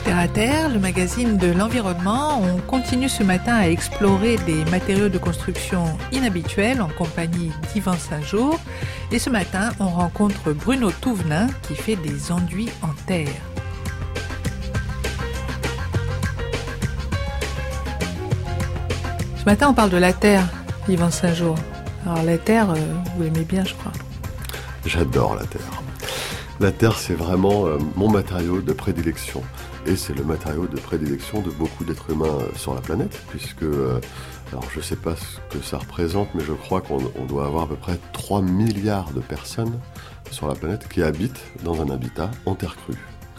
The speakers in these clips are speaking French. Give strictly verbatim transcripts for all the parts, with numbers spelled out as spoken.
Terre à Terre, le magazine de l'environnement. On continue ce matin à explorer des matériaux de construction inhabituels en compagnie d'Yvan Saint-Jour. Et ce matin, on rencontre Bruno Touvenin qui fait des enduits en terre. Ce matin, on parle de la terre, Yvan Saint-Jour. Alors la terre, euh, vous l'aimez bien, je crois. J'adore la terre. La terre, c'est vraiment euh, mon matériau de prédilection. Et c'est le matériau de prédilection de beaucoup d'êtres humains sur la planète, puisque, euh, alors je ne sais pas ce que ça représente, mais je crois qu'on on doit avoir à peu près trois milliards de personnes sur la planète qui habitent dans un habitat en terre crue.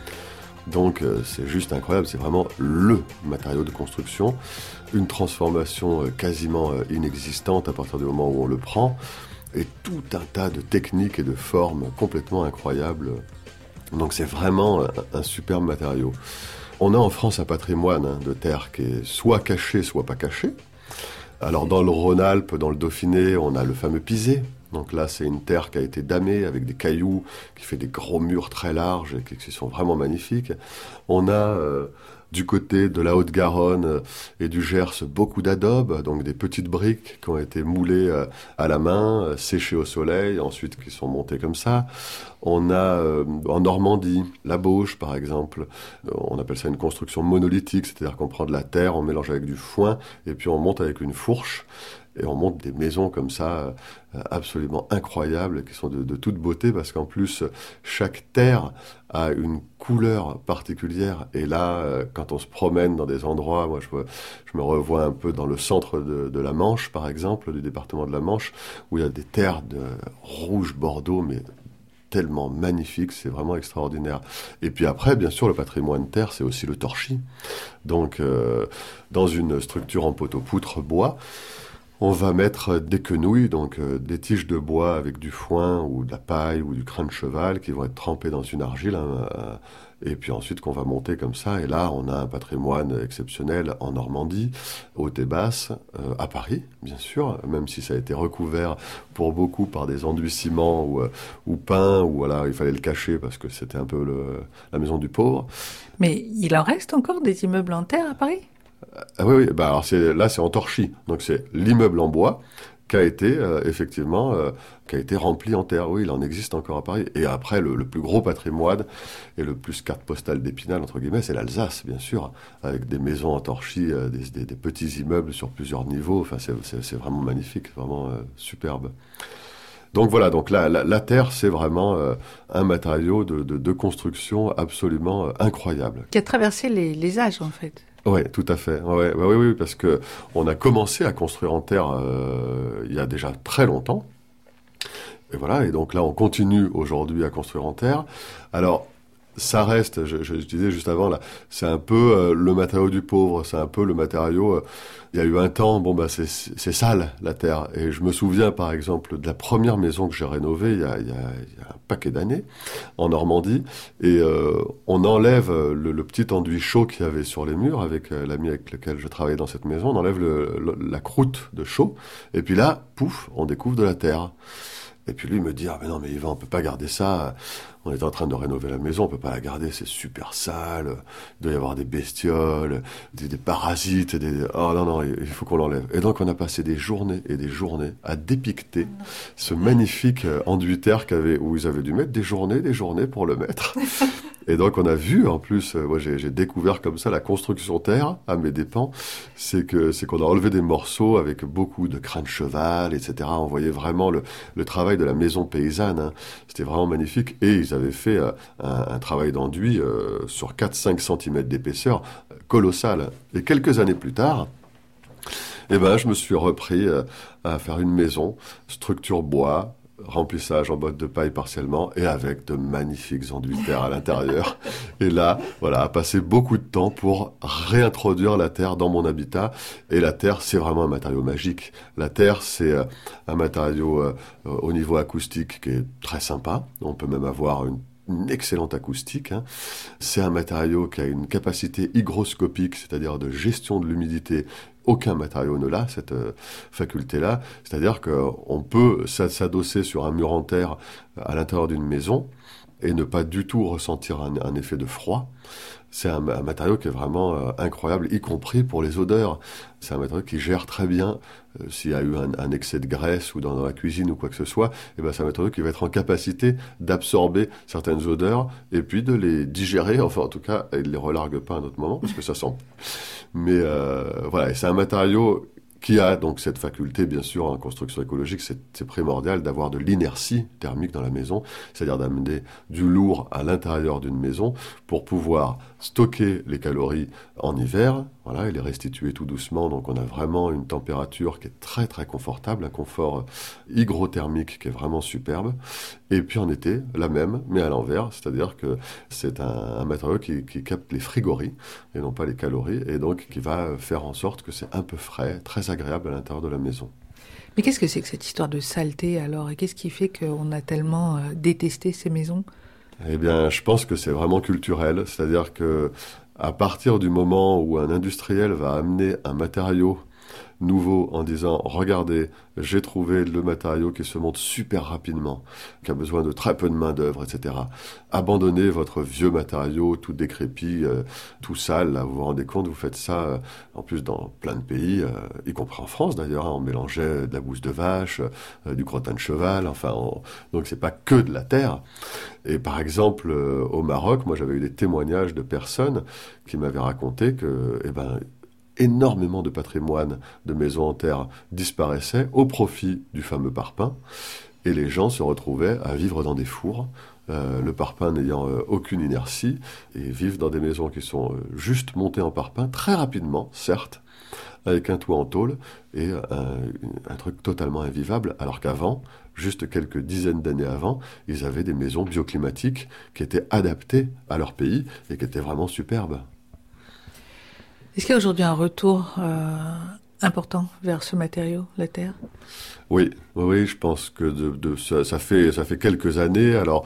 Donc euh, c'est juste incroyable, c'est vraiment le matériau de construction, une transformation euh, quasiment euh, inexistante à partir du moment où on le prend, et tout un tas de techniques et de formes complètement incroyables. Donc c'est vraiment un, un superbe matériau. On a en France un patrimoine hein, de terre qui est soit caché, soit pas caché. Alors dans le Rhône-Alpes, dans le Dauphiné, on a le fameux pisé. Donc là, c'est une terre qui a été damée avec des cailloux, qui fait des gros murs très larges et qui sont vraiment magnifiques. On a euh, du côté de la Haute-Garonne et du Gers beaucoup d'adobes, donc des petites briques qui ont été moulées euh, à la main, euh, séchées au soleil, ensuite qui sont montées comme ça. On a euh, en Normandie, la Bauge par exemple, euh, on appelle ça une construction monolithique, c'est-à-dire qu'on prend de la terre, on mélange avec du foin et puis on monte avec une fourche. Et on monte des maisons comme ça, euh, absolument incroyables, qui sont de, de toute beauté, parce qu'en plus, chaque terre a une couleur particulière. Et là, euh, quand on se promène dans des endroits, moi je, je me revois un peu dans le centre de, de la Manche, par exemple, du département de la Manche, où il y a des terres de rouge bordeaux, mais tellement magnifique, c'est vraiment extraordinaire. Et puis après, bien sûr, le patrimoine terre, c'est aussi le torchis. Donc, euh, dans une structure en poteau-poutre bois, on va mettre des quenouilles, donc euh, des tiges de bois avec du foin ou de la paille ou du crin de cheval qui vont être trempées dans une argile, hein, euh, et puis ensuite qu'on va monter comme ça. Et là, on a un patrimoine exceptionnel en Normandie, haute et basse, euh, à Paris, bien sûr, même si ça a été recouvert pour beaucoup par des enduits ciment ou, euh, ou peints, ou voilà, il fallait le cacher parce que c'était un peu le, la maison du pauvre. Mais il en reste encore des immeubles en terre à Paris ? Ah oui, oui. Bah alors c'est, là c'est en torchis, donc c'est l'immeuble en bois qui a été euh, effectivement euh, qui a été rempli en terre. Oui, il en existe encore à Paris. Et après, le, le plus gros patrimoine et le plus carte postale d'Épinal entre guillemets, c'est l'Alsace, bien sûr, avec des maisons en torchis, euh, des, des, des petits immeubles sur plusieurs niveaux. Enfin, c'est, c'est, c'est vraiment magnifique, vraiment euh, superbe. Donc voilà, donc la, la, la terre, c'est vraiment euh, un matériau de, de, de construction absolument euh, incroyable. Qui a traversé les, les âges, en fait. Oui, tout à fait. Ouais, ouais, oui, oui, parce que on a commencé à construire en terre euh, il y a déjà très longtemps. Et voilà, et donc là, on continue aujourd'hui à construire en terre. Alors, ça reste, je, je, je disais juste avant, là, c'est un peu euh, le matériau du pauvre, c'est un peu le matériau... Euh, il y a eu un temps, bon bah c'est, c'est sale, la terre. Et je me souviens, par exemple, de la première maison que j'ai rénovée il y a, il y a, il y a un paquet d'années, en Normandie. Et euh, on enlève le, le petit enduit chaud qu'il y avait sur les murs, avec euh, l'ami avec lequel je travaillais dans cette maison. On enlève le, le, la croûte de chaux. Et puis là, pouf, on découvre de la terre. Et puis lui me dit, ah mais non, mais Yvan, on peut pas garder ça. On est en train de rénover la maison, on peut pas la garder, c'est super sale. Il doit y avoir des bestioles, des, des parasites, des... Oh non, non, il faut qu'on l'enlève. Et donc on a passé des journées et des journées à dépiqueter ce magnifique enduit terre qu'avait, où ils avaient dû mettre des journées, des journées pour le mettre. Et donc on a vu, en plus, euh, moi j'ai, j'ai découvert comme ça la construction terre à mes dépens, c'est que c'est qu'on a enlevé des morceaux avec beaucoup de crin de cheval, et cetera. On voyait vraiment le, le travail de la maison paysanne, hein. C'était vraiment magnifique. Et ils avaient fait euh, un, un travail d'enduit euh, sur quatre à cinq centimètres d'épaisseur, euh, colossal. Et quelques années plus tard, eh ben, je me suis repris euh, à faire une maison, structure bois, remplissage en bottes de paille partiellement et avec de magnifiques enduits de terre à l'intérieur. Et là, voilà, à passer beaucoup de temps pour réintroduire la terre dans mon habitat. Et la terre, c'est vraiment un matériau magique. La terre, c'est euh, un matériau euh, au niveau acoustique qui est très sympa. On peut même avoir une une excellente acoustique, hein. C'est un matériau qui a une capacité hygroscopique, c'est-à-dire de gestion de l'humidité. Aucun matériau ne l'a, cette euh, faculté-là. C'est-à-dire qu'on peut s'adosser sur un mur en terre à l'intérieur d'une maison et ne pas du tout ressentir un, un effet de froid. C'est un, un matériau qui est vraiment euh, incroyable, y compris pour les odeurs. C'est un matériau qui gère très bien euh, s'il y a eu un, un excès de graisse ou dans, dans la cuisine ou quoi que ce soit. Et ben c'est un matériau qui va être en capacité d'absorber certaines odeurs et puis de les digérer. Enfin, en tout cas, il ne les relargue pas à un autre moment parce que ça sent. Mais euh, voilà, et c'est un matériau qui a donc cette faculté, bien sûr, en construction écologique, c'est, c'est primordial d'avoir de l'inertie thermique dans la maison, c'est-à-dire d'amener du lourd à l'intérieur d'une maison pour pouvoir stocker les calories en hiver, voilà, et les restituer tout doucement. Donc on a vraiment une température qui est très très confortable, un confort hygrothermique qui est vraiment superbe. Et puis en été, la même, mais à l'envers, c'est-à-dire que c'est un, un matériau qui, qui capte les frigories et non pas les calories, et donc qui va faire en sorte que c'est un peu frais, très agréable à l'intérieur de la maison. Mais qu'est-ce que c'est que cette histoire de saleté alors? Et qu'est-ce qui fait qu'on a tellement euh, détesté ces maisons? Eh bien, je pense que c'est vraiment culturel, c'est-à-dire que à partir du moment où un industriel va amener un matériau nouveau en disant « Regardez, j'ai trouvé le matériau qui se monte super rapidement, qui a besoin de très peu de main-d'œuvre, et cetera. Abandonnez votre vieux matériau tout décrépit, euh, tout sale, là, vous vous rendez compte, vous faites ça, euh, en plus dans plein de pays, euh, y compris en France d'ailleurs, hein, on mélangeait de la bouse de vache, euh, du crottin de cheval, enfin, on... donc c'est pas que de la terre. Et par exemple, euh, au Maroc, moi j'avais eu des témoignages de personnes qui m'avaient raconté que, eh ben, énormément de patrimoine de maisons en terre disparaissait au profit du fameux parpaing, et les gens se retrouvaient à vivre dans des fours, euh, le parpaing n'ayant euh, aucune inertie, et vivent dans des maisons qui sont euh, juste montées en parpaing, très rapidement, certes, avec un toit en tôle, et un, un truc totalement invivable, alors qu'avant, juste quelques dizaines d'années avant, ils avaient des maisons bioclimatiques qui étaient adaptées à leur pays, et qui étaient vraiment superbes. Est-ce qu'il y a aujourd'hui un retour euh, important vers ce matériau, la terre? Oui, oui, je pense que de, de, ça, ça, fait, ça fait quelques années. Alors,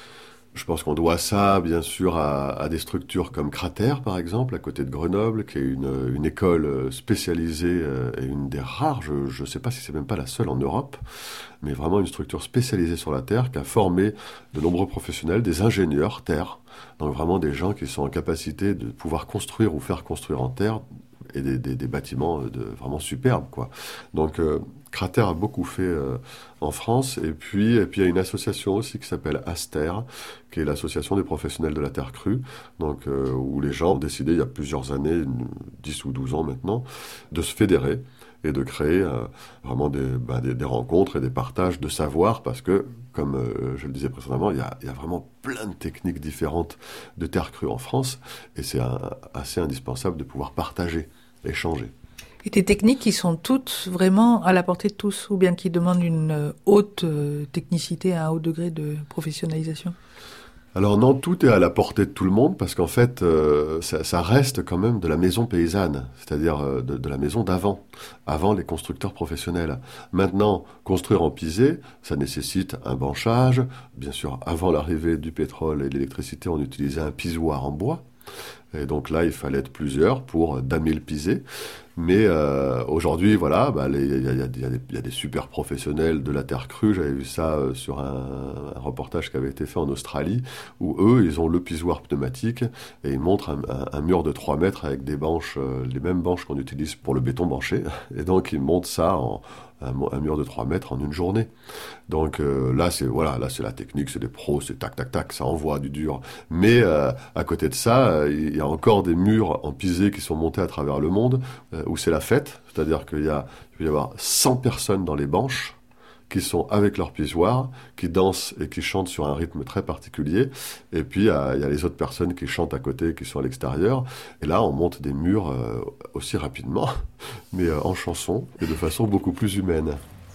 je pense qu'on doit ça, bien sûr, à, à des structures comme Cratère, par exemple, à côté de Grenoble, qui est une, une école spécialisée euh, et une des rares, je ne sais pas si c'est même pas la seule en Europe, mais vraiment une structure spécialisée sur la terre qui a formé de nombreux professionnels, des ingénieurs terre, donc vraiment des gens qui sont en capacité de pouvoir construire ou faire construire en terre et des, des, des bâtiments de, vraiment superbes, quoi. Donc, euh, Cratère a beaucoup fait euh, en France, et puis et puis il y a une association aussi qui s'appelle Aster, qui est l'association des professionnels de la terre crue, donc euh, où les gens ont décidé il y a plusieurs années, dix ou douze ans maintenant, de se fédérer et de créer euh, vraiment des, ben, des, des rencontres et des partages de savoir, parce que, comme euh, je le disais précédemment, il y a, il y a vraiment plein de techniques différentes de terre crue en France, et c'est un, assez indispensable de pouvoir partager, échanger. Et des techniques qui sont toutes vraiment à la portée de tous, ou bien qui demandent une haute technicité, un haut degré de professionnalisation? Alors non, tout est à la portée de tout le monde, parce qu'en fait, euh, ça, ça reste quand même de la maison paysanne, c'est-à-dire euh, de, de la maison d'avant, avant les constructeurs professionnels. Maintenant, construire en pisé, ça nécessite un banchage. Bien sûr, avant l'arrivée du pétrole et de l'électricité, on utilisait un pisoir en bois. Et donc là, il fallait être plusieurs pour damer le pisé. Mais euh, aujourd'hui, voilà, bah, il y, y, y, y a des super professionnels de la terre crue. J'avais vu ça euh, sur un, un reportage qui avait été fait en Australie, où eux, ils ont le pisoir pneumatique et ils montrent un, un, un mur de trois mètres avec des banches, euh, les mêmes banches qu'on utilise pour le béton banché. Et donc, ils montent ça en un, un mur de trois mètres en une journée. Donc euh, là, c'est voilà, là c'est la technique, c'est des pros, c'est tac, tac, tac, ça envoie du dur. Mais euh, à côté de ça, euh, il y a encore des murs en pisé qui sont montés à travers le monde, euh, où c'est la fête, c'est-à-dire qu'il y a, il peut y avoir cent personnes dans les banches qui sont avec leur pisoir, qui dansent et qui chantent sur un rythme très particulier. Et puis, il y a, il y a les autres personnes qui chantent à côté, qui sont à l'extérieur. Et là, on monte des murs euh, aussi rapidement, mais euh, en chanson et de façon beaucoup plus humaine.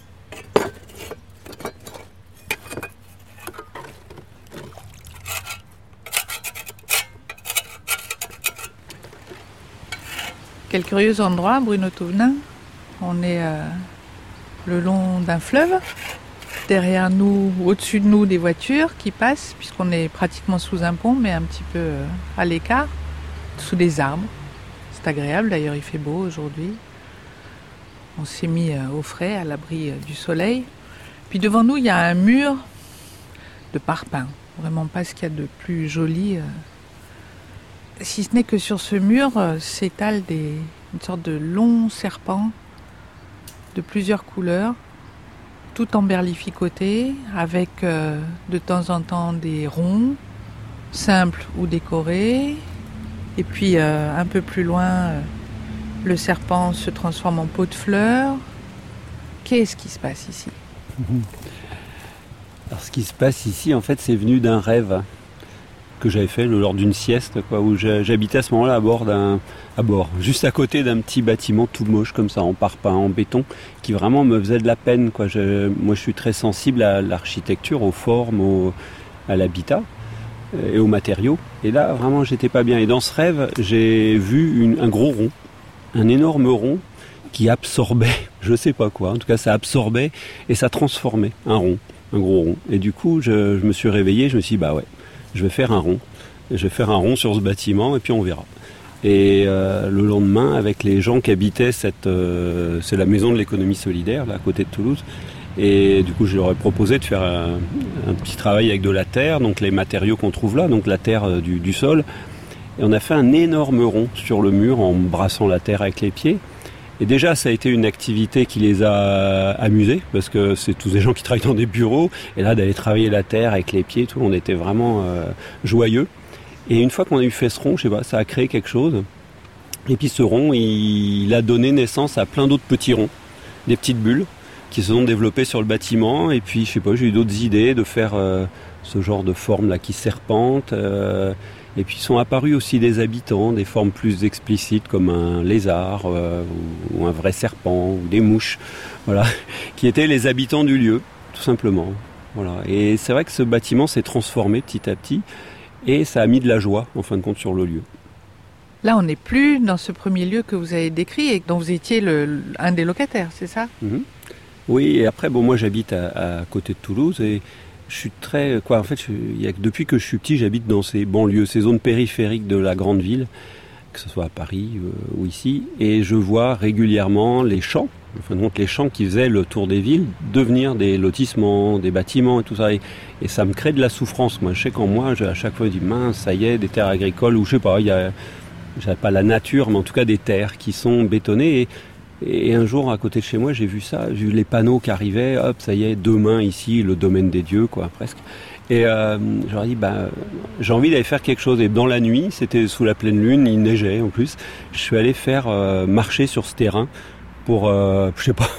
Quel curieux endroit, Bruno Touvenin. On est euh, le long d'un fleuve. Derrière nous, au-dessus de nous, des voitures qui passent, puisqu'on est pratiquement sous un pont, mais un petit peu euh, à l'écart, sous des arbres. C'est agréable, d'ailleurs il fait beau aujourd'hui. On s'est mis euh, au frais, à l'abri euh, du soleil. Puis devant nous, il y a un mur de parpaing. vraiment pas ce qu'il y a de plus joli. Si ce n'est que sur ce mur s'étalent des, une sorte de longs serpents de plusieurs couleurs, tout emberlificotés, avec euh, de temps en temps des ronds, simples ou décorés. Et puis euh, un peu plus loin, euh, le serpent se transforme en pot de fleurs. Qu'est-ce qui se passe ici ? Alors ce qui se passe ici, en fait, c'est venu d'un rêve que j'avais fait lors d'une sieste, quoi, où j'habitais à ce moment-là à bord d'un, à bord, juste à côté d'un petit bâtiment tout moche comme ça, en parpaing, en béton, qui vraiment me faisait de la peine, quoi. Je, moi, je suis très sensible à l'architecture, aux formes, au, à l'habitat et aux matériaux. Et là, vraiment, j'étais pas bien. Et dans ce rêve, j'ai vu une, un gros rond, un énorme rond qui absorbait, je sais pas quoi. En tout cas, ça absorbait et ça transformait un rond, un gros rond. Et du coup, je, je me suis réveillé, je me suis dit, bah ouais. Je vais faire un rond. Je vais faire un rond sur ce bâtiment et puis on verra. Et euh, le lendemain, avec les gens qui habitaient cette... Euh, c'est la maison de l'économie solidaire, là, à côté de Toulouse. Et du coup, je leur ai proposé de faire un, un petit travail avec de la terre, donc les matériaux qu'on trouve là, donc la terre euh, du, du sol. Et on a fait un énorme rond sur le mur en brassant la terre avec les pieds. Et déjà, ça a été une activité qui les a amusés, parce que c'est tous des gens qui travaillent dans des bureaux, et là, d'aller travailler la terre avec les pieds, tout, on était vraiment euh, joyeux. Et une fois qu'on a eu fait ce rond, je sais pas, ça a créé quelque chose. Et puis ce rond, il, il a donné naissance à plein d'autres petits ronds, des petites bulles, qui se sont développées sur le bâtiment. Et puis, je sais pas, j'ai eu d'autres idées de faire euh, ce genre de forme-là qui serpente. Euh, Et puis sont apparus aussi des habitants, des formes plus explicites comme un lézard euh, ou, ou un vrai serpent ou des mouches, voilà, qui étaient les habitants du lieu, tout simplement. Voilà. Et c'est vrai que ce bâtiment s'est transformé petit à petit et ça a mis de la joie, en fin de compte, sur le lieu. Là, on n'est plus dans ce premier lieu que vous avez décrit et dont vous étiez le, un des locataires, c'est ça ? Mm-hmm. Oui, et après, bon, moi j'habite à, à côté de Toulouse et je suis très... Quoi, en fait, je, il y a, depuis que je suis petit, j'habite dans ces banlieues, ces zones périphériques de la grande ville, que ce soit à Paris euh, ou ici, et je vois régulièrement les champs, enfin, donc les champs qui faisaient le tour des villes, devenir des lotissements, des bâtiments et tout ça. Et, et ça me crée de la souffrance. Moi, je sais qu'en moi, je, à chaque fois, je dis, mince, ça y est, des terres agricoles, ou je sais pas, il y a... Je pas la nature, mais en tout cas des terres qui sont bétonnées. Et, Et un jour, à côté de chez moi, j'ai vu ça, j'ai vu les panneaux qui arrivaient, hop, ça y est, demain ici, le domaine des dieux, quoi, presque. Et euh, je leur ai dit, bah, j'ai envie d'aller faire quelque chose. Et dans la nuit, c'était sous la pleine lune, il neigeait en plus, je suis allé faire euh, marcher sur ce terrain pour, euh, je sais pas,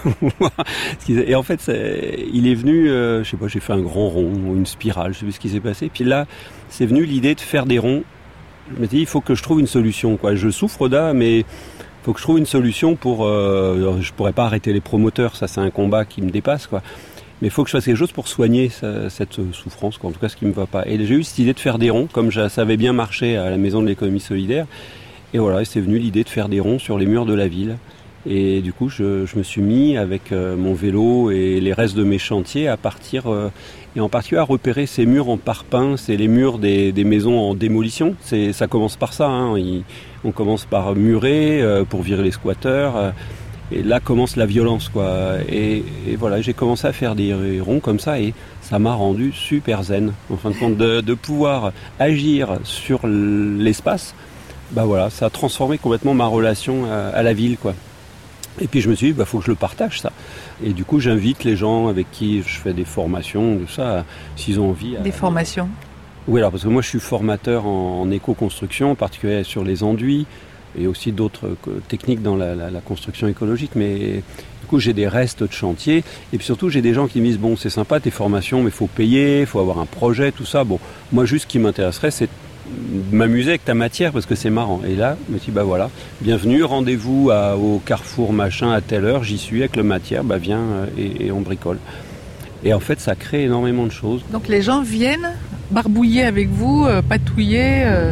et en fait, c'est, il est venu, euh, je sais pas, j'ai fait un grand rond, ou une spirale, je sais plus ce qui s'est passé. Puis là, c'est venu l'idée de faire des ronds. Je me suis dit, il faut que je trouve une solution, quoi. Je souffre d'A, mais il faut que je trouve une solution pour... Euh, je pourrais pas arrêter les promoteurs, ça c'est un combat qui me dépasse, quoi. Mais il faut que je fasse quelque chose pour soigner ça, cette souffrance, quoi. En tout cas ce qui me va pas. Et j'ai eu cette idée de faire des ronds, comme ça avait bien marché à la maison de l'économie solidaire. Et voilà, c'est venu l'idée de faire des ronds sur les murs de la ville. Et du coup, je, je me suis mis avec euh, mon vélo et les restes de mes chantiers à partir, euh, et en particulier à repérer ces murs en parpaing, c'est les murs des, des maisons en démolition. C'est, ça commence par ça, hein. Il, on commence par murer euh, pour virer les squatteurs. Euh, et là commence la violence, quoi. Et, et voilà, j'ai commencé à faire des ronds comme ça et ça m'a rendu super zen. En fin de compte, de, de pouvoir agir sur l'espace, bah voilà, ça a transformé complètement ma relation à, à la ville, quoi. Et puis je me suis dit, bah faut que je le partage, ça. Et du coup, j'invite les gens avec qui je fais des formations, tout ça, s'ils ont envie. Des à... formations ? Oui, alors parce que moi je suis formateur en, en éco-construction, en particulier sur les enduits, et aussi d'autres euh, techniques dans la, la, la construction écologique. Mais du coup, j'ai des restes de chantier. Et puis surtout, j'ai des gens qui me disent, bon, c'est sympa tes formations, mais il faut payer, il faut avoir un projet, tout ça. Bon, moi, juste ce qui m'intéresserait, c'est m'amuser avec ta matière parce que c'est marrant. Et là, je me dis, bah voilà, bienvenue, rendez-vous à, au Carrefour machin à telle heure, j'y suis avec la matière, bah viens et, et on bricole. Et en fait, ça crée énormément de choses. Donc les gens viennent barbouiller avec vous, euh, patouiller euh...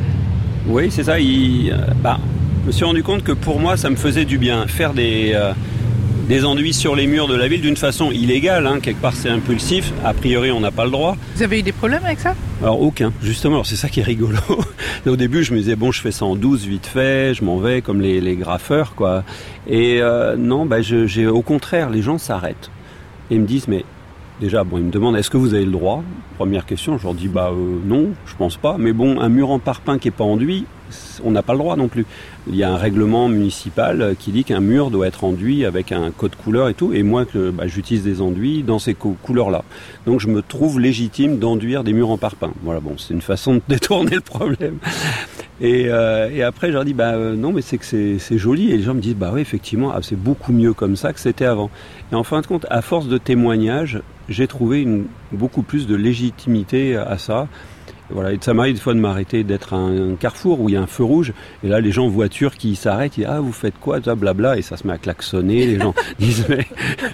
Oui, c'est ça. Il, euh, bah, je me suis rendu compte que pour moi, ça me faisait du bien. Faire des, euh, des enduits sur les murs de la ville d'une façon illégale, hein, quelque part c'est impulsif, a priori on n'a pas le droit. Vous avez eu des problèmes avec ça ? Alors aucun, justement, alors c'est ça qui est rigolo. Au début je me disais bon je fais ça en douce vite fait, je m'en vais comme les, les graffeurs, quoi. Et euh, non, bah, je, j'ai, au contraire les gens s'arrêtent et me disent mais Déjà, bon, ils me demandent est-ce que vous avez le droit ? Première question, je leur dis bah euh, non, je pense pas. Mais bon, un mur en parpaing qui est pas enduit, on n'a pas le droit non plus. Il y a un règlement municipal qui dit qu'un mur doit être enduit avec un code couleur et tout. Et moi, que bah, j'utilise des enduits dans ces co- couleurs-là. Donc je me trouve légitime d'enduire des murs en parpaing. Voilà, bon, c'est une façon de détourner le problème. Et, euh, et après, je leur dis bah euh, non, mais c'est que c'est, c'est joli. Et les gens me disent bah oui, effectivement, ah, c'est beaucoup mieux comme ça que c'était avant. Et en fin de compte, à force de témoignages, j'ai trouvé une, beaucoup plus de légitimité à ça. Voilà, et ça m'arrive des fois de m'arrêter, d'être à un carrefour où il y a un feu rouge, et là les gens en voiture qui s'arrêtent, ils disent ah vous faites quoi, ça blabla, et ça se met à klaxonner, les gens disent mais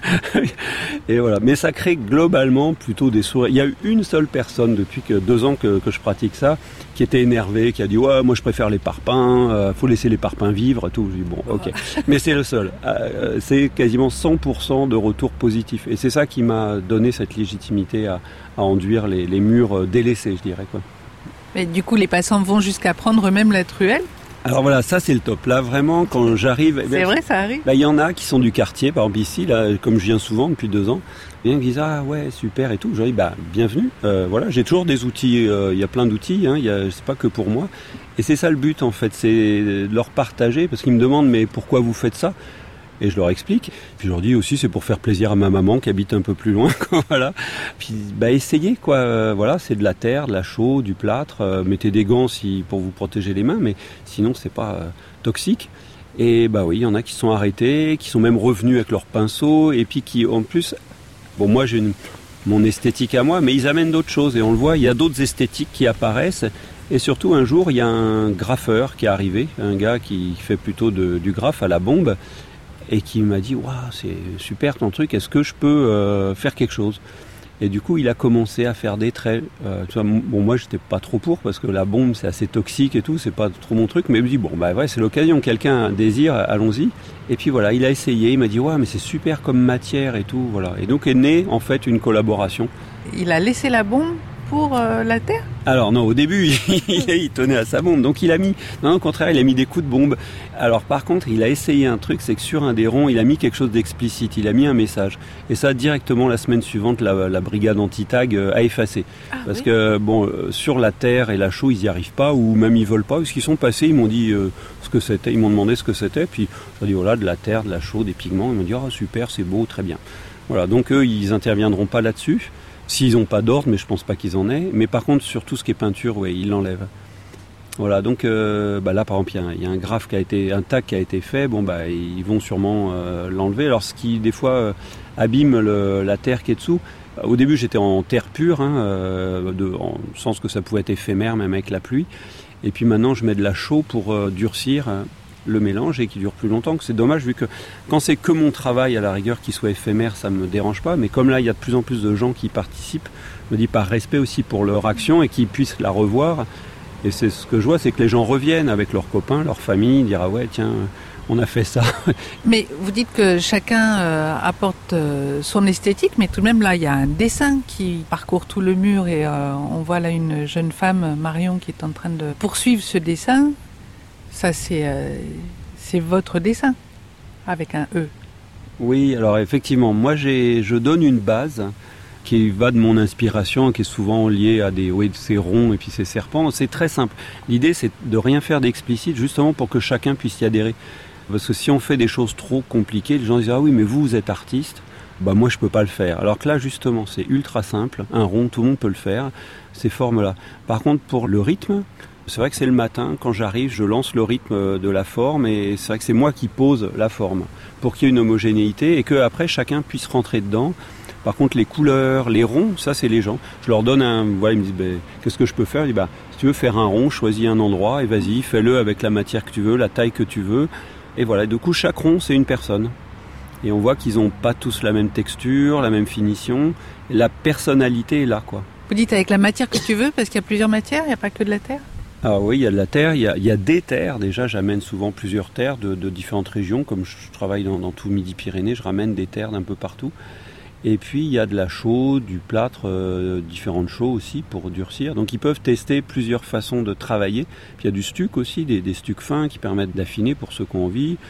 et voilà. Mais ça crée globalement plutôt des sourires. Il y a eu une seule personne depuis que deux ans que, que je pratique ça, qui était énervée, qui a dit ouais moi je préfère les parpaings, euh, faut laisser les parpaings vivre, tout. Je dis bon ok, mais c'est le seul. Euh, c'est quasiment cent pour cent de retour positif, et c'est ça qui m'a donné cette légitimité à, à enduire les, les murs délaissés, je dirais quoi. Mais du coup, les passants vont jusqu'à prendre eux-mêmes la truelle. Alors voilà, ça c'est le top. Là vraiment, quand j'arrive... C'est vrai, ça arrive. Là, il y en a qui sont du quartier, par exemple ici, là, comme je viens souvent depuis deux ans, et ils me disent ah ouais super et tout. Je dis bah bienvenue. Euh, voilà, j'ai toujours des outils. Il euh, y a plein d'outils. Hein, y a, c'est pas que pour moi. Et c'est ça le but en fait, c'est de leur partager parce qu'ils me demandent mais pourquoi vous faites ça ? Et je leur explique. Puis je leur dis aussi c'est pour faire plaisir à ma maman qui habite un peu plus loin. Quoi, voilà. Puis bah essayez quoi. Euh, voilà, c'est de la terre, de la chaux, du plâtre. Euh, mettez des gants si pour vous protéger les mains, mais sinon c'est pas euh, toxique. Et bah oui, il y en a qui sont arrêtés, qui sont même revenus avec leurs pinceaux, et puis qui en plus, bon moi j'ai une, mon esthétique à moi, mais ils amènent d'autres choses et on le voit. Il y a d'autres esthétiques qui apparaissent. Et surtout un jour il y a un graffeur qui est arrivé, un gars qui fait plutôt de, du graphe à la bombe. Et qui m'a dit waouh c'est super ton truc, est-ce que je peux euh, faire quelque chose ? Et du coup il a commencé à faire des traits. Euh, tu vois, bon moi j'étais pas trop pour parce que la bombe c'est assez toxique et tout, c'est pas trop mon truc, mais il me dit bon bah ouais c'est l'occasion, quelqu'un a un désir, allons-y. Et puis voilà, il a essayé, il m'a dit ouais mais c'est super comme matière et tout, voilà. Et donc est née en fait une collaboration. Il a laissé la bombe pour euh, la terre ? Alors non, au début, il, il tenait à sa bombe, donc il a mis, non au contraire, il a mis des coups de bombe. Alors par contre, il a essayé un truc, c'est que sur un des ronds, il a mis quelque chose d'explicite, il a mis un message. Et ça, directement, la semaine suivante, la, la brigade anti-tag a effacé. Ah, parce oui. que, bon, euh, sur la terre et la chaux, ils n'y arrivent pas, ou même ils veulent pas, parce qu'ils sont passés, ils m'ont dit euh, ce que c'était, ils m'ont demandé ce que c'était, puis je leur ai dit, voilà, de la terre, de la chaux, des pigments, ils m'ont dit, oh super, c'est beau, très bien. Voilà, donc eux, ils interviendront pas là-dessus. S'ils n'ont pas d'ordre, mais je pense pas qu'ils en aient. Mais par contre, sur tout ce qui est peinture, ouais, ils l'enlèvent. Voilà, donc euh, bah là, par exemple, il y, y a un graphe qui a été, un tag qui a été fait. Bon, bah, ils vont sûrement euh, l'enlever. Alors, ce qui des fois euh, abîme le, la terre qui est dessous. Au début, j'étais en terre pure, hein, euh, de, en sens que ça pouvait être éphémère, même avec la pluie. Et puis maintenant, je mets de la chaux pour euh, durcir euh, le mélange et qui dure plus longtemps. Que c'est dommage vu que quand c'est que mon travail à la rigueur qui soit éphémère, ça me dérange pas. Mais comme là, il y a de plus en plus de gens qui participent, je me dis par respect aussi pour leur action et qu'ils puissent la revoir. Et c'est ce que je vois, c'est que les gens reviennent avec leurs copains, leur famille, dire ah ouais tiens, on a fait ça. Mais vous dites que chacun euh, apporte euh, son esthétique, mais tout de même là, il y a un dessin qui parcourt tout le mur et euh, on voit là une jeune femme, Marion, qui est en train de poursuivre ce dessin. Ça, c'est, euh, c'est votre dessin, avec un E. Oui, alors effectivement, moi j'ai, je donne une base qui va de mon inspiration, qui est souvent liée à des, oui, ces ronds et puis ces serpents. C'est très simple. L'idée, c'est de rien faire d'explicite, justement pour que chacun puisse y adhérer. Parce que si on fait des choses trop compliquées, les gens disent « Ah oui, mais vous, vous êtes artiste, bah moi je peux pas le faire ». Alors que là, justement, c'est ultra simple. Un rond, tout le monde peut le faire, ces formes-là. Par contre, pour le rythme, c'est vrai que c'est le matin, quand j'arrive, je lance le rythme de la forme et c'est vrai que c'est moi qui pose la forme pour qu'il y ait une homogénéité et qu'après chacun puisse rentrer dedans. Par contre, les couleurs, les ronds, ça c'est les gens. Je leur donne un... Voilà, ils me disent bah, « Qu'est-ce que je peux faire ?» Je dis bah, « Si tu veux faire un rond, choisis un endroit et vas-y, fais-le avec la matière que tu veux, la taille que tu veux. » Et voilà, du coup, chaque rond, c'est une personne. Et on voit qu'ils n'ont pas tous la même texture, la même finition. Et la personnalité est là, quoi. Vous dites avec la matière que tu veux, parce qu'il y a plusieurs matières, il n'y a pas que de la terre ? Ah oui, il y a de la terre, il y a, il y a des terres. Déjà, j'amène souvent plusieurs terres de, de différentes régions. Comme je travaille dans, dans tout Midi-Pyrénées, je ramène des terres d'un peu partout. Et puis, il y a de la chaux, du plâtre, euh, différentes chaux aussi pour durcir. Donc, ils peuvent tester plusieurs façons de travailler. Puis, il y a du stuc aussi, des, des stucs fins qui permettent d'affiner pour ceux qui ont envie.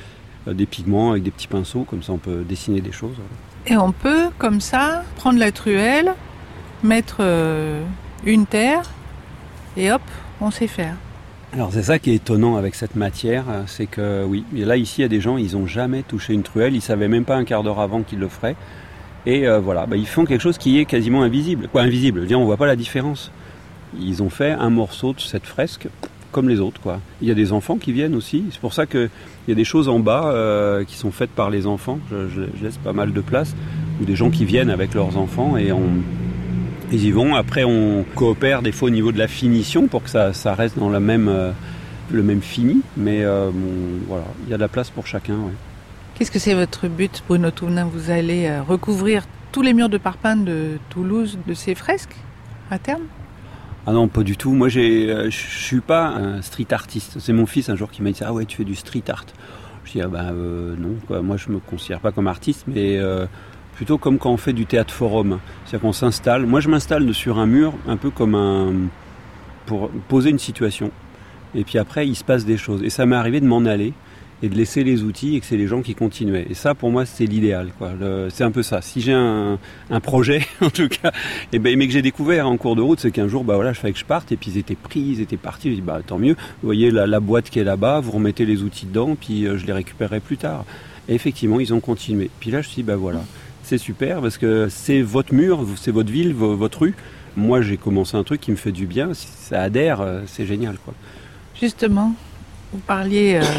euh, des pigments avec des petits pinceaux, comme ça on peut dessiner des choses. Et on peut, comme ça, prendre la truelle, mettre euh, une terre, et hop, on sait faire. Alors c'est ça qui est étonnant avec cette matière, c'est que oui, là ici il y a des gens, ils n'ont jamais touché une truelle, ils ne savaient même pas un quart d'heure avant qu'ils le feraient. Et euh, voilà, bah, ils font quelque chose qui est quasiment invisible. Quoi, invisible, je veux dire, on ne voit pas la différence. Ils ont fait un morceau de cette fresque comme les autres, quoi. Il y a des enfants qui viennent aussi, c'est pour ça qu'il y a des choses en bas euh, qui sont faites par les enfants, je, je, je laisse pas mal de place, ou des gens qui viennent avec leurs enfants et on... Ils y vont. Après, on coopère des fois au niveau de la finition pour que ça, ça reste dans la même, euh, le même fini. Mais euh, bon, voilà, il y a de la place pour chacun. Ouais. Qu'est-ce que c'est votre but, Bruno Touvenin? Vous allez euh, recouvrir tous les murs de parpaing de Toulouse de ces fresques à terme? Ah non, pas du tout. Moi, j'ai, euh, je suis pas un street artiste. C'est mon fils un jour qui m'a dit « Ah ouais, tu fais du street art ». Je dis « Ah bah euh, non, quoi. Moi je me considère pas comme artiste, mais... Euh, plutôt comme quand on fait du théâtre forum, c'est-à-dire qu'on s'installe. Moi, je m'installe sur un mur, un peu comme un pour poser une situation. Et puis après, il se passe des choses. Et ça m'est arrivé de m'en aller et de laisser les outils et que c'est les gens qui continuaient. Et ça, pour moi, c'est l'idéal, quoi. Le, c'est un peu ça. Si j'ai un, un projet, en tout cas, et ben, mais que j'ai découvert en cours de route, c'est qu'un jour, bah voilà, je fallait que je parte. Et puis ils étaient pris, ils étaient partis. Je dis, bah tant mieux. Vous voyez la, la boîte qui est là-bas, vous remettez les outils dedans, puis euh, je les récupérerai plus tard. Et effectivement, ils ont continué. Puis là, je me suis dit, bah voilà. C'est super parce que c'est votre mur, c'est votre ville, votre rue. Moi, j'ai commencé un truc qui me fait du bien. Si ça adhère, c'est génial, quoi. Justement, vous parliez euh,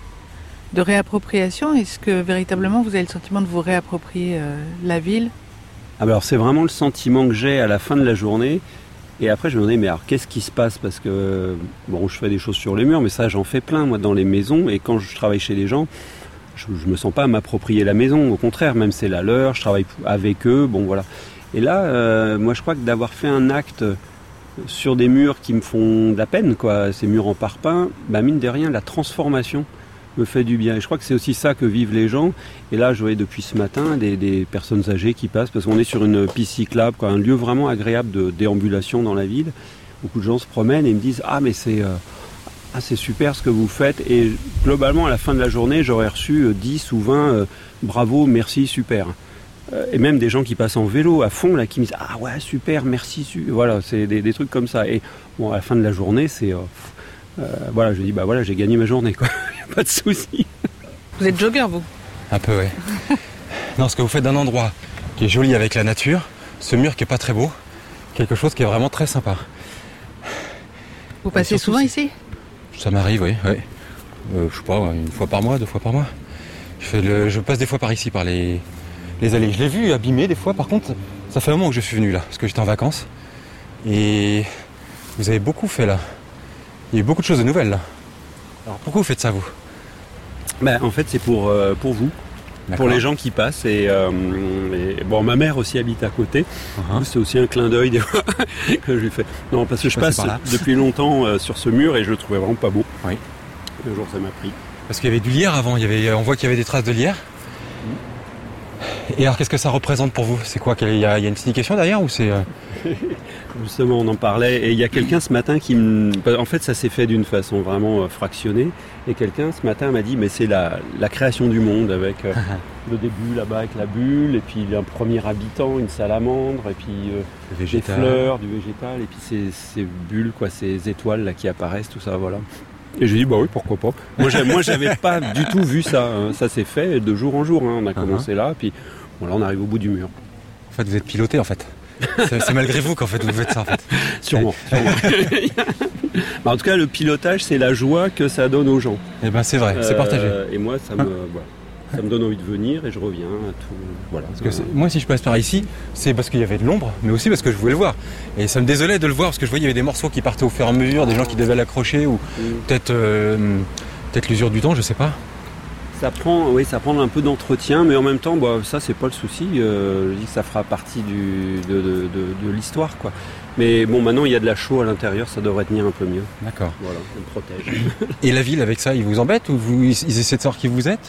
de réappropriation. Est-ce que véritablement vous avez le sentiment de vous réapproprier euh, la ville? Alors, c'est vraiment le sentiment que j'ai à la fin de la journée. Et après, je me demandais, mais alors, qu'est-ce qui se passe? Parce que, bon, je fais des choses sur les murs, mais ça, j'en fais plein, moi, dans les maisons. Et quand je travaille chez les gens, je ne me sens pas à m'approprier la maison, au contraire, même c'est la leur, je travaille avec eux, bon voilà. Et là, euh, moi je crois que d'avoir fait un acte sur des murs qui me font de la peine, quoi, ces murs en parpaing, bah mine de rien, la transformation me fait du bien. Et je crois que c'est aussi ça que vivent les gens. Et là, je voyais depuis ce matin des, des personnes âgées qui passent, parce qu'on est sur une piste cyclable, quoi, un lieu vraiment agréable de déambulation dans la ville. Beaucoup de gens se promènent et me disent « Ah, mais c'est... Euh, Ah, c'est super ce que vous faites » et globalement à la fin de la journée j'aurais reçu dix ou vingt euh, bravo, merci, super, euh, et même des gens qui passent en vélo à fond là qui me disent ah ouais super, merci, su-. Voilà, c'est des, des trucs comme ça. Et bon, à la fin de la journée c'est euh, euh, voilà, je dis bah voilà, j'ai gagné ma journée, quoi. Pas de souci. Vous êtes jogger, vous? Un peu, ouais. Non, ce que vous faites d'un endroit qui est joli avec la nature, ce mur qui est pas très beau, quelque chose qui est vraiment très sympa. Vous passez souvent c'est... ici? Ça m'arrive, oui. oui. Euh, je sais pas, une fois par mois, deux fois par mois. Je, fais le... je passe des fois par ici, par les... les allées. Je l'ai vu abîmé des fois, par contre, ça fait un moment que je suis venu là, parce que j'étais en vacances. Et vous avez beaucoup fait là. Il y a eu beaucoup de choses de nouvelles là. Alors pourquoi vous faites ça, vous? Ben, en fait, c'est pour, euh, pour vous. D'accord. Pour les gens qui passent. Et, euh, et bon, ma mère aussi habite à côté. Uh-huh. C'est aussi un clin d'œil des fois que je lui fais. Non, parce que je, je passe depuis longtemps euh, sur ce mur et je le trouvais vraiment pas beau. Oui. Un jour, ça m'a pris. Parce qu'il y avait du lierre avant. Il y avait, on voit qu'il y avait des traces de lierre. Et alors, qu'est-ce que ça représente pour vous? C'est quoi? Il y a, il y a une signification derrière ou c'est euh... Justement, on en parlait. Et il y a quelqu'un ce matin qui me... En fait, ça s'est fait d'une façon vraiment fractionnée. Et quelqu'un ce matin m'a dit, mais c'est la, la création du monde avec euh, le début là-bas avec la bulle, et puis un premier habitant, une salamandre, et puis euh, des fleurs, du végétal, et puis ces, ces bulles, quoi, ces étoiles là qui apparaissent, tout ça, voilà. Et j'ai dit, bah oui, pourquoi pas. Moi, j'ai, moi j'avais pas du tout vu ça. Hein. Ça s'est fait de jour en jour. Hein. On a commencé uh-huh. là, puis bon, là, on arrive au bout du mur. En fait, vous êtes piloté, en fait. C'est, c'est malgré vous qu'en fait vous faites ça, en fait. Sûrement. sûrement. Bah, en tout cas, le pilotage, c'est la joie que ça donne aux gens. Eh ben, c'est vrai, euh, c'est partagé. Et moi, ça me, voilà, ça me donne envie de venir et je reviens. À tout, voilà. Parce que moi, si je passe par ici, c'est parce qu'il y avait de l'ombre, mais aussi parce que je voulais le voir. Et ça me désolait de le voir parce que je voyais qu'il y avait des morceaux qui partaient au fur et à mesure, des gens qui devaient l'accrocher ou mm. peut-être, euh, peut-être l'usure du temps, je sais pas. Ça prend, oui, ça prend un peu d'entretien, mais en même temps, bah, ça c'est pas le souci. Euh, je dis que ça fera partie du, de, de, de, de l'histoire, quoi. Mais bon, maintenant il y a de la chaux à l'intérieur, ça devrait tenir un peu mieux. D'accord. Voilà, on protège. Et la ville avec ça, ils vous embêtent ou vous, ils essaient de savoir qui vous êtes?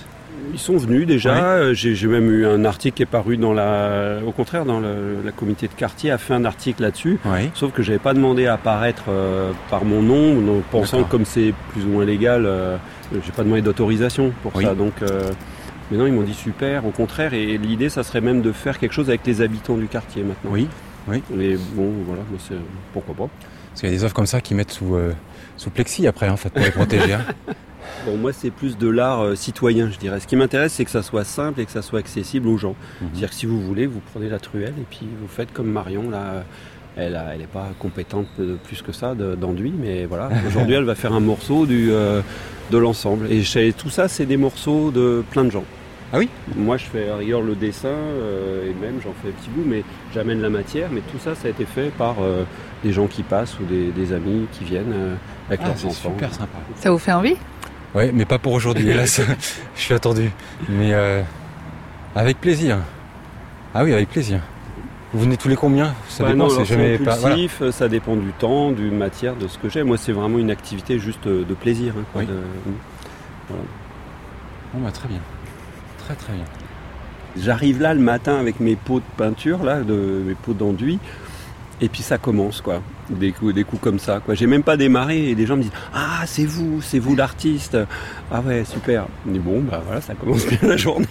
Ils sont venus déjà, ouais. j'ai, j'ai même eu un article qui est paru dans la... Au contraire, dans le la comité de quartier a fait un article là-dessus, ouais. Sauf que je n'avais pas demandé à apparaître euh, par mon nom, donc, pensant D'accord. que comme c'est plus ou moins légal, euh, je n'ai pas demandé d'autorisation pour oui. ça. Donc, euh, mais non, ils m'ont dit super, au contraire, et l'idée, ça serait même de faire quelque chose avec les habitants du quartier maintenant. Oui, oui. Mais bon, voilà, mais c'est... pourquoi pas. Parce qu'il y a des œuvres comme ça qui mettent sous, euh, sous plexi après, en fait, pour les protéger. Hein. Bon, moi, c'est plus de l'art euh, citoyen, je dirais. Ce qui m'intéresse, c'est que ça soit simple et que ça soit accessible aux gens. Mmh. C'est-à-dire que si vous voulez, vous prenez la truelle et puis vous faites comme Marion, là. Elle n'est pas compétente de, plus que ça de, d'enduit, mais voilà. Aujourd'hui, elle va faire un morceau du, euh, de l'ensemble. Et chez, tout ça, c'est des morceaux de plein de gens. Ah oui ? Moi, je fais à rigueur le dessin euh, et même j'en fais un petit bout, mais j'amène la matière. Mais tout ça, ça a été fait par euh, des gens qui passent ou des, des amis qui viennent euh, avec ah, leurs c'est enfants. C'est super sympa. Ça vous fait envie ? Oui, mais pas pour aujourd'hui, hélas. Je suis attendu. Mais euh, avec plaisir. Ah oui, avec plaisir. Vous venez tous les combien ? Ça ouais, dépend, non, c'est jamais c'est impulsif, pas... voilà. Ça dépend du temps, du matière, de ce que j'ai. Moi, c'est vraiment une activité juste de plaisir. Hein, quoi, oui. de... voilà. Bon, bah, très bien. Très, très bien. J'arrive là le matin avec mes pots de peinture, là, de, mes pots d'enduit. Et puis ça commence, quoi. Des coups, des coups comme ça, quoi. J'ai même pas démarré et les gens me disent « Ah, c'est vous, c'est vous l'artiste !» Ah ouais, super. Mais bon, bah voilà, ça commence bien la journée.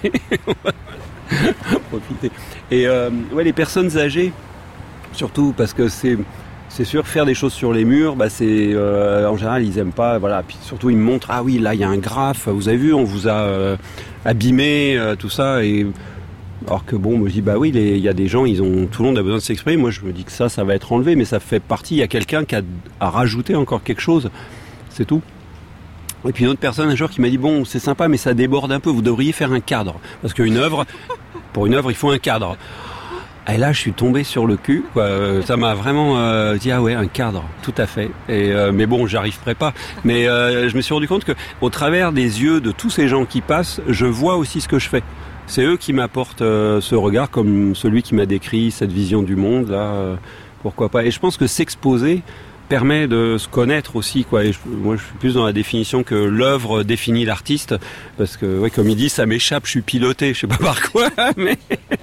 Profiter. Et euh, ouais, les personnes âgées, surtout parce que c'est, c'est sûr, faire des choses sur les murs, bah c'est, euh, en général, ils aiment pas, voilà. Puis surtout, ils me montrent « Ah oui, là, il y a un graphe, vous avez vu, on vous a euh, abîmé, euh, tout ça. » Et alors que bon, moi je dis bah oui, il y a des gens, ils ont, tout le monde a besoin de s'exprimer. Moi je me dis que ça, ça va être enlevé, mais ça fait partie. Il y a quelqu'un qui a, a rajouté encore quelque chose, c'est tout. Et puis une autre personne un jour qui m'a dit bon, c'est sympa, mais ça déborde un peu. Vous devriez faire un cadre, parce qu'une œuvre, pour une œuvre, il faut un cadre. Et là, je suis tombé sur le cul, quoi. Ça m'a vraiment euh, dit ah ouais, un cadre, tout à fait. Et euh, mais bon, j'arriverai pas. Mais euh, je me suis rendu compte que au travers des yeux de tous ces gens qui passent, je vois aussi ce que je fais. C'est eux qui m'apportent euh, ce regard, comme celui qui m'a décrit cette vision du monde, là, euh, pourquoi pas. Et je pense que s'exposer permet de se connaître aussi, quoi. Et je, moi, je suis plus dans la définition que l'œuvre définit l'artiste, parce que, ouais, comme il dit, ça m'échappe, je suis piloté, je sais pas par quoi, mais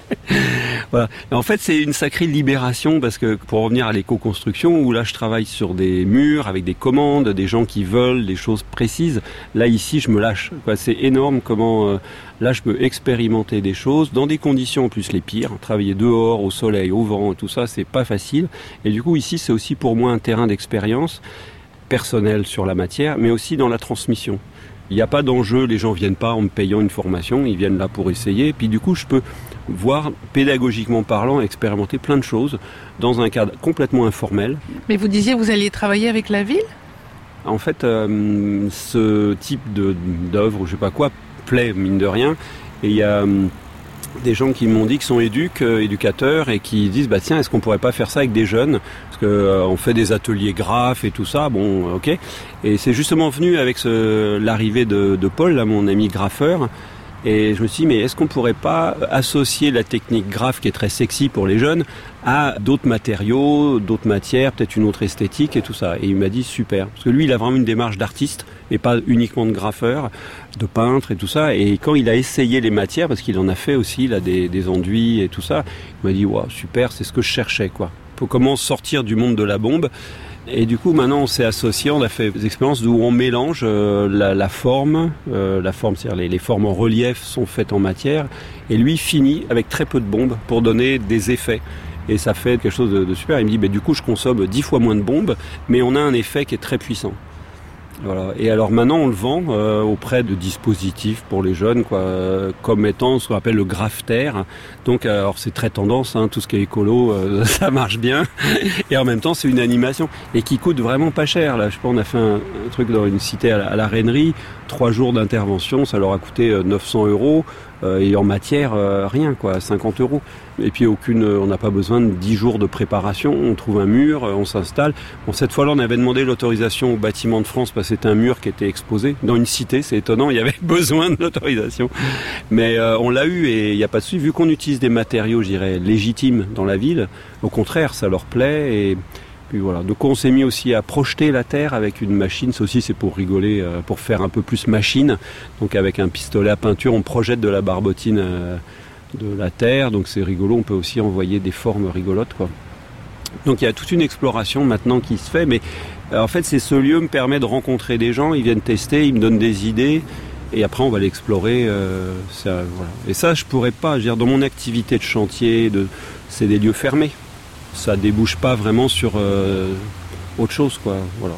voilà. Et en fait, c'est une sacrée libération, parce que pour revenir à l'éco-construction, où là, je travaille sur des murs avec des commandes, des gens qui veulent des choses précises. Là, ici, je me lâche, quoi. C'est énorme comment. Euh, Là, je peux expérimenter des choses dans des conditions en plus les pires. Travailler dehors, au soleil, au vent, tout ça, c'est pas facile. Et du coup, ici, c'est aussi pour moi un terrain d'expérience personnelle sur la matière, mais aussi dans la transmission. Il n'y a pas d'enjeu, les gens viennent pas en me payant une formation, ils viennent là pour essayer. Puis du coup, je peux voir, pédagogiquement parlant, expérimenter plein de choses dans un cadre complètement informel. Mais vous disiez que vous alliez travailler avec la ville ? En fait, euh, ce type de, d'œuvre, je sais pas quoi, plaît, mine de rien, et il y a hum, des gens qui m'ont dit qu'ils sont éduques, euh, éducateurs, et qui disent bah tiens, est-ce qu'on pourrait pas faire ça avec des jeunes, parce que euh, on fait des ateliers graphes et tout ça, bon, ok, et c'est justement venu avec ce, l'arrivée de, de Paul, là, mon ami graffeur, et je me suis dit mais est-ce qu'on pourrait pas associer la technique graphe qui est très sexy pour les jeunes à d'autres matériaux, d'autres matières, peut-être une autre esthétique et tout ça. Et il m'a dit super, parce que lui il a vraiment une démarche d'artiste et pas uniquement de graffeur, de peintre et tout ça. Et quand il a essayé les matières, parce qu'il en a fait aussi là des, des enduits et tout ça, il m'a dit waouh super, c'est ce que je cherchais quoi. Faut comment sortir du monde de la bombe. Et du coup, maintenant, on s'est associés, on a fait des expériences où on mélange euh, la, la forme, euh, la forme, c'est-à-dire les, les formes en relief sont faites en matière, et lui finit avec très peu de bombes pour donner des effets. Et ça fait quelque chose de, de super. Il me dit, bah, du coup, je consomme dix fois moins de bombes, mais on a un effet qui est très puissant. Voilà. Et alors maintenant, on le vend euh, auprès de dispositifs pour les jeunes, quoi, euh, comme étant ce qu'on appelle le grafter. Donc, alors c'est très tendance, hein, tout ce qui est écolo, euh, ça marche bien. Et en même temps, c'est une animation et qui coûte vraiment pas cher. Là, je sais pas, on a fait un, un truc dans une cité à la, à la Rennerie, trois jours d'intervention, ça leur a coûté euh, neuf cents euros. Euh, et en matière, euh, rien, quoi, cinquante euros. Et puis aucune, on n'a pas besoin de dix jours de préparation. On trouve un mur, on s'installe. Bon, cette fois-là, on avait demandé l'autorisation au bâtiment de France parce que c'était un mur qui était exposé dans une cité. C'est étonnant, il y avait besoin de l'autorisation. Mais euh, on l'a eu et il n'y a pas de souci. Vu qu'on utilise des matériaux, je dirais, légitimes dans la ville, au contraire, ça leur plaît. Et Puis voilà. Donc on s'est mis aussi à projeter la terre avec une machine. Ça aussi c'est pour rigoler, euh, pour faire un peu plus machine. Donc avec un pistolet à peinture, on projette de la barbotine euh, de la terre. Donc c'est rigolo. On peut aussi envoyer des formes rigolotes, quoi. Donc il y a toute une exploration maintenant qui se fait. Mais euh, en fait, c'est ce lieu me permet de rencontrer des gens. Ils viennent tester, ils me donnent des idées. Et après, on va l'explorer. Euh, ça, voilà. Et ça, je pourrais pas. Je veux dire, dans mon activité de chantier, de, c'est des lieux fermés. Ça débouche pas vraiment sur euh, autre chose, quoi. Voilà.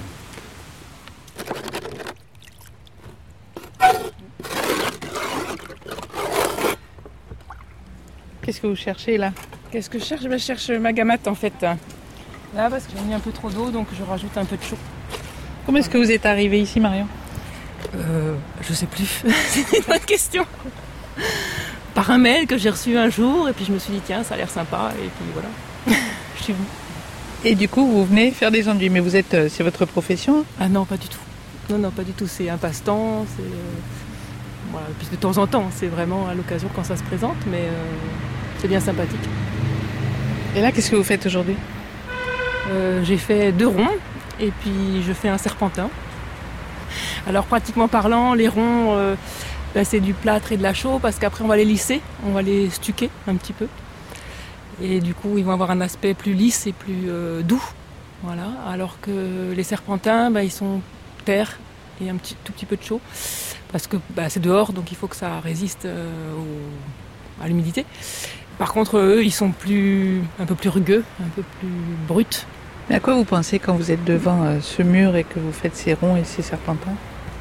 Qu'est-ce que vous cherchez là? Qu'est-ce que je cherche? Je cherche ma gamate en fait. Là, parce que j'ai mis un peu trop d'eau, donc je rajoute un peu de chaud. Comment est-ce que vous êtes arrivée ici, Marion? Euh, je sais plus. C'est une bonne question. Par un mail que j'ai reçu un jour, et puis je me suis dit tiens, ça a l'air sympa, et puis voilà. Je suis venue. Et du coup, vous venez faire des enduits, mais vous êtes, euh, c'est votre profession? Ah non, pas du tout. Non, non, pas du tout. C'est un passe-temps. C'est, euh, voilà. Puis de temps en temps, c'est vraiment à l'occasion quand ça se présente, mais euh, c'est bien sympathique. Et là, qu'est-ce que vous faites aujourd'hui? euh, J'ai fait deux ronds, et puis je fais un serpentin. Alors pratiquement parlant, les ronds, euh, ben, c'est du plâtre et de la chaux, parce qu'après on va les lisser, on va les stuquer un petit peu. Et du coup, ils vont avoir un aspect plus lisse et plus euh, doux. Voilà. Alors que les serpentins, ben, ils sont terre et un petit, tout petit peu de chaux. Parce que ben, c'est dehors, donc il faut que ça résiste euh, au, à l'humidité. Par contre, eux, ils sont plus, un peu plus rugueux, un peu plus bruts. Mais à quoi vous pensez quand vous êtes devant euh, ce mur et que vous faites ces ronds et ces serpentins?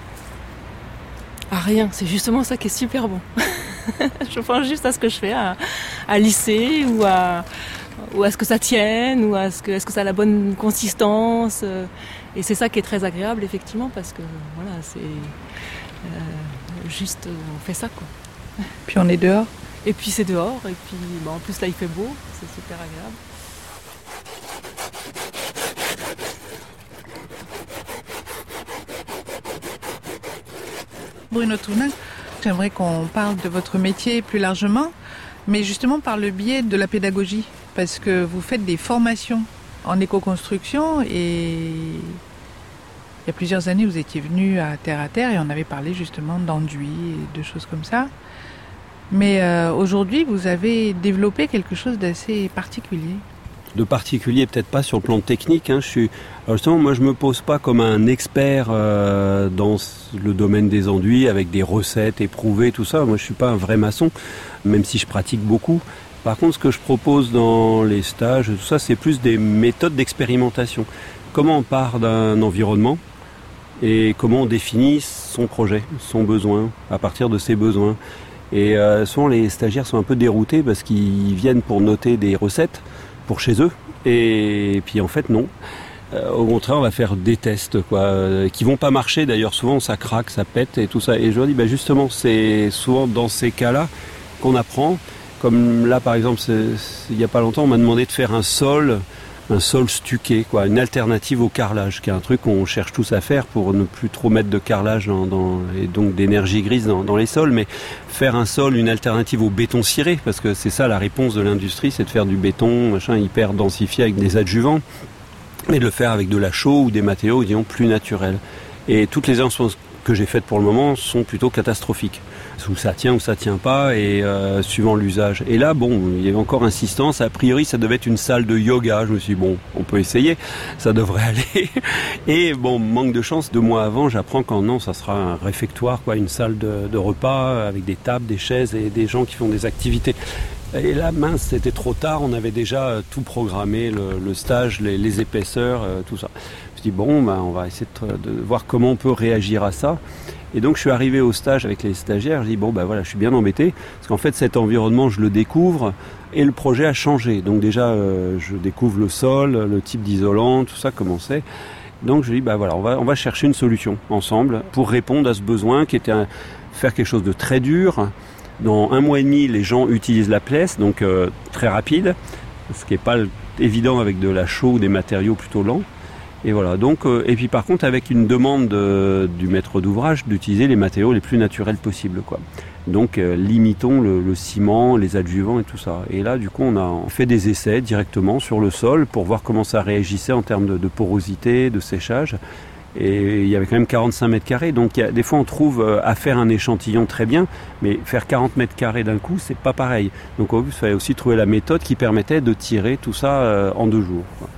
À rien, c'est justement ça qui est super bon. Je pense juste à ce que je fais, à, à lisser ou à, ou à ce que ça tienne, ou à ce que, est-ce que ça a la bonne consistance. Et c'est ça qui est très agréable, effectivement, parce que voilà, c'est euh, juste, on fait ça, quoi. Puis on est dehors. Et puis c'est dehors, et puis bah, en plus là il fait beau, c'est super agréable. Bruno Tounin, j'aimerais qu'on parle de votre métier plus largement, mais justement par le biais de la pédagogie, parce que vous faites des formations en éco-construction et il y a plusieurs années vous étiez venu à Terre à Terre et on avait parlé justement d'enduit et de choses comme ça. Mais euh, aujourd'hui vous avez développé quelque chose d'assez particulier. De particulier, peut-être pas sur le plan technique. Hein. Je suis, alors justement, moi je me pose pas comme un expert euh, dans le domaine des enduits avec des recettes éprouvées, tout ça. Moi je suis pas un vrai maçon, même si je pratique beaucoup. Par contre, ce que je propose dans les stages, tout ça, c'est plus des méthodes d'expérimentation. Comment on part d'un environnement et comment on définit son projet, son besoin, à partir de ses besoins. Et euh, souvent les stagiaires sont un peu déroutés parce qu'ils viennent pour noter des recettes pour chez eux, et puis en fait non. Euh, au contraire, on va faire des tests, quoi, euh, qui vont pas marcher. D'ailleurs, souvent ça craque, ça pète et tout ça. Et je leur dis, bah, justement, c'est souvent dans ces cas-là qu'on apprend. Comme là, par exemple, c'est, c'est, il y a pas longtemps, on m'a demandé de faire un sol, un sol stuqué, quoi, une alternative au carrelage, qui est un truc qu'on cherche tous à faire pour ne plus trop mettre de carrelage dans, dans, et donc d'énergie grise dans, dans les sols, mais faire un sol, une alternative au béton ciré, parce que c'est ça la réponse de l'industrie, c'est de faire du béton machin hyper densifié avec des adjuvants, mais de le faire avec de la chaux ou des matériaux, disons, plus naturels. Et toutes les expériences que j'ai faites pour le moment sont plutôt catastrophiques. Où ça tient ou ça tient pas, et euh, suivant l'usage. Et là, bon, il y avait encore insistance. A priori, ça devait être une salle de yoga. Je me suis dit, bon, on peut essayer, ça devrait aller. Et bon, manque de chance, deux mois avant, j'apprends qu'en non, ça sera un réfectoire, quoi, une salle de, de repas avec des tables, des chaises et des gens qui font des activités. Et là, mince, c'était trop tard. On avait déjà tout programmé, le, le stage, les, les épaisseurs, euh, tout ça. Je me suis dit, bon, ben, on va essayer de, de voir comment on peut réagir à ça. Et donc je suis arrivé au stage avec les stagiaires, je dis bon ben voilà, je suis bien embêté, parce qu'en fait cet environnement je le découvre et le projet a changé. Donc déjà euh, je découvre le sol, le type d'isolant, tout ça, comment c'est. Donc je dis ben voilà, on va, on va chercher une solution ensemble pour répondre à ce besoin qui était un, faire quelque chose de très dur. Dans un mois et demi, les gens utilisent la pièce, donc euh, très rapide, ce qui n'est pas évident avec de la chaux ou des matériaux plutôt lents. Et voilà. Donc, euh, et puis par contre, avec une demande de, du maître d'ouvrage d'utiliser les matériaux les plus naturels possibles, quoi. Donc, euh, limitons le, le ciment, les adjuvants et tout ça. Et là, du coup, on a fait des essais directement sur le sol pour voir comment ça réagissait en termes de, de porosité, de séchage. Et il y avait quand même quarante-cinq mètres carrés, donc il y a, des fois on trouve euh, à faire un échantillon très bien, mais faire quarante mètres carrés d'un coup, c'est pas pareil. Donc il fallait aussi trouver la méthode qui permettait de tirer tout ça euh, en deux jours, quoi.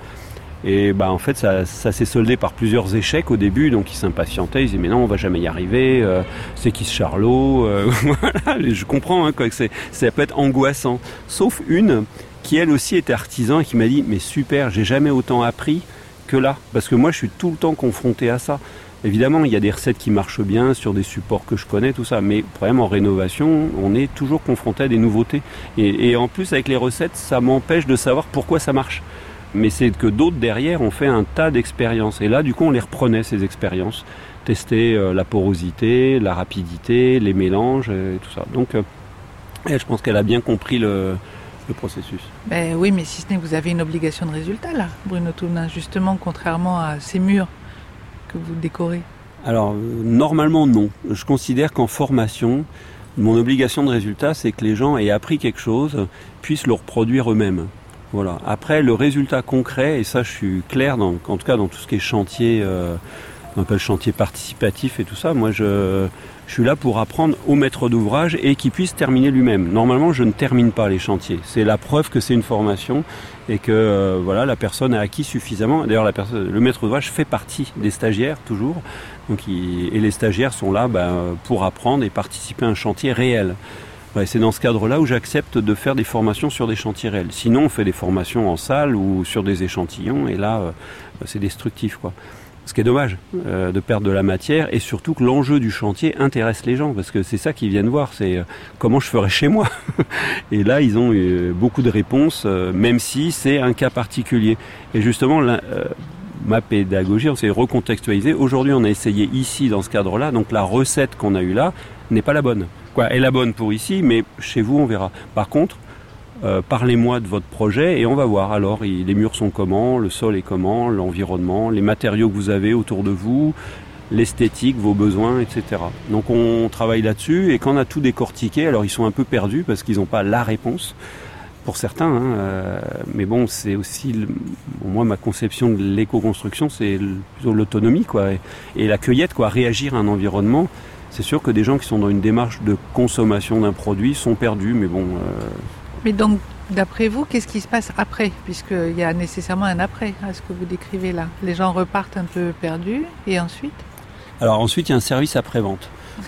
Et bah en fait ça, ça s'est soldé par plusieurs échecs au début, donc ils s'impatientaient, ils disaient mais non on va jamais y arriver, euh, c'est qui ce Charlot, euh, voilà, je comprends hein, quoi, que c'est, ça peut être angoissant. Sauf une qui elle aussi était artisan et qui m'a dit mais super, j'ai jamais autant appris que là, parce que moi je suis tout le temps confronté à ça. Évidemment, il y a des recettes qui marchent bien sur des supports que je connais, tout ça, mais le problème en rénovation, on est toujours confronté à des nouveautés. Et, et en plus, avec les recettes, ça m'empêche de savoir pourquoi ça marche. Mais c'est que d'autres derrière ont fait un tas d'expériences. Et là, du coup, on les reprenait, ces expériences. Tester euh, la porosité, la rapidité, les mélanges, et tout ça. Donc, euh, et je pense qu'elle a bien compris le... le processus. Ben oui, mais si ce n'est que vous avez une obligation de résultat là, Bruno Tounin, justement, contrairement à ces murs que vous décorez. Alors, euh, normalement non. Je considère qu'en formation, mon obligation de résultat, c'est que les gens aient appris quelque chose, puissent le reproduire eux-mêmes. Voilà. Après, le résultat concret, et ça je suis clair, dans, en tout cas dans tout ce qui est chantier, euh, on appelle chantier participatif et tout ça, moi je... Je suis là pour apprendre au maître d'ouvrage et qu'il puisse terminer lui-même. Normalement, je ne termine pas les chantiers. C'est la preuve que c'est une formation et que euh, voilà, la personne a acquis suffisamment. D'ailleurs, la personne, le maître d'ouvrage fait partie des stagiaires toujours. Donc, il, et les stagiaires sont là ben, pour apprendre et participer à un chantier réel. Ouais, c'est dans ce cadre-là où j'accepte de faire des formations sur des chantiers réels. Sinon, on fait des formations en salle ou sur des échantillons et là, euh, c'est destructif, quoi. Ce qui est dommage, euh, de perdre de la matière et surtout que l'enjeu du chantier intéresse les gens parce que c'est ça qu'ils viennent voir, c'est euh, comment je ferais chez moi. Et là, ils ont eu beaucoup de réponses, euh, même si c'est un cas particulier. Et justement, la, euh, ma pédagogie, on s'est recontextualisé. Aujourd'hui, on a essayé ici, dans ce cadre-là, donc la recette qu'on a eue là n'est pas la bonne. Quoi, elle est la bonne pour ici, mais chez vous, on verra. Par contre, Euh, parlez-moi de votre projet et on va voir. Alors, il, les murs sont comment, le sol est comment, l'environnement, les matériaux que vous avez autour de vous, l'esthétique, vos besoins, et cetera. Donc, on travaille là-dessus et quand on a tout décortiqué, alors ils sont un peu perdus parce qu'ils n'ont pas la réponse pour certains. Hein, euh, mais bon, c'est aussi, le, moi, ma conception de l'éco-construction, c'est plutôt l'autonomie, quoi, et, et la cueillette, quoi, réagir à un environnement. C'est sûr que des gens qui sont dans une démarche de consommation d'un produit sont perdus, mais bon. Euh, Mais donc, d'après vous, qu'est-ce qui se passe après ? Puisqu'il y a nécessairement un après à ce que vous décrivez là. Les gens repartent un peu perdus et ensuite ? Alors ensuite, il y a un service après-vente.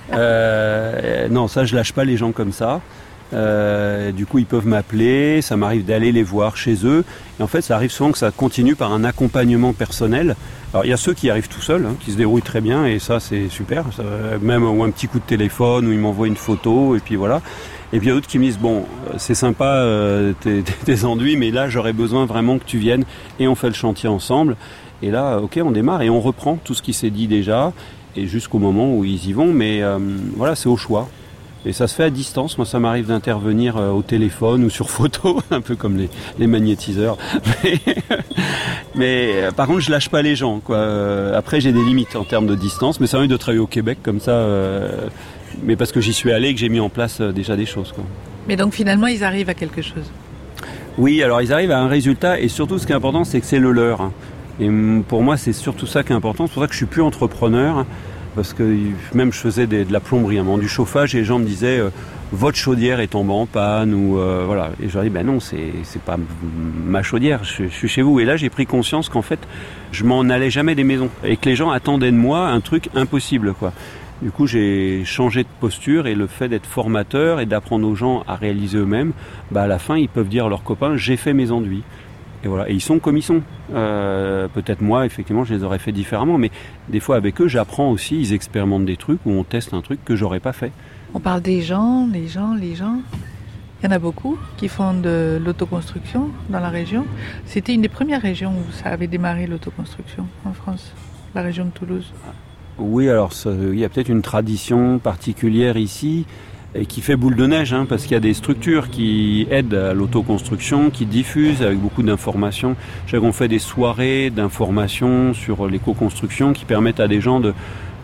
euh, non, ça, je lâche pas les gens comme ça. Euh, du coup, ils peuvent m'appeler, ça m'arrive d'aller les voir chez eux. Et en fait, ça arrive souvent que ça continue par un accompagnement personnel. Alors, il y a ceux qui arrivent tout seuls, hein, qui se débrouillent très bien, et ça, c'est super. Ça, même ou un petit coup de téléphone, où ils m'envoient une photo, et puis voilà. Et puis il y a d'autres qui me disent, bon, c'est sympa euh, tes, tes enduits, mais là, j'aurais besoin vraiment que tu viennes, et on fait le chantier ensemble. Et là, ok, on démarre, et on reprend tout ce qui s'est dit déjà, et jusqu'au moment où ils y vont, mais euh, voilà, c'est au choix. Et ça se fait à distance. Moi, ça m'arrive d'intervenir euh, au téléphone ou sur photo, un peu comme les, les magnétiseurs. Mais, mais euh, par contre, je lâche pas les gens, quoi. Euh, après, j'ai des limites en termes de distance, mais ça m'arrive de travailler au Québec comme ça, euh, mais parce que j'y suis allé et que j'ai mis en place euh, déjà des choses, quoi. Mais donc finalement, ils arrivent à quelque chose. Oui, alors ils arrivent à un résultat, et surtout, ce qui est important, c'est que c'est le leur. Et pour moi, c'est surtout ça qui est important. C'est pour ça que je suis plus entrepreneur. Parce que même je faisais des, de la plomberie, hein, du chauffage, et les gens me disaient euh, votre chaudière est tombée en panne, ou euh, voilà. Et je leur dis ben non, c'est c'est pas ma chaudière, je, je suis chez vous. Et là j'ai pris conscience qu'en fait je m'en allais jamais des maisons et que les gens attendaient de moi un truc impossible, quoi. Du coup j'ai changé de posture, et le fait d'être formateur et d'apprendre aux gens à réaliser eux-mêmes, bah à la fin ils peuvent dire à leurs copains j'ai fait mes enduits. Et voilà, et ils sont comme ils sont. Euh, peut-être moi, effectivement, je les aurais fait différemment, mais des fois avec eux, j'apprends aussi, ils expérimentent des trucs, ou on teste un truc que j'aurais pas fait. On parle des gens, les gens, les gens. Il y en a beaucoup qui font de l'autoconstruction dans la région. C'était une des premières régions où ça avait démarré l'autoconstruction en France, la région de Toulouse. Oui, alors ça, il y a peut-être une tradition particulière ici. et qui fait boule de neige, hein, parce qu'il y a des structures qui aident à l'autoconstruction, qui diffusent avec beaucoup d'informations. Je sais qu'on fait des soirées d'informations sur l'éco-construction qui permettent à des gens de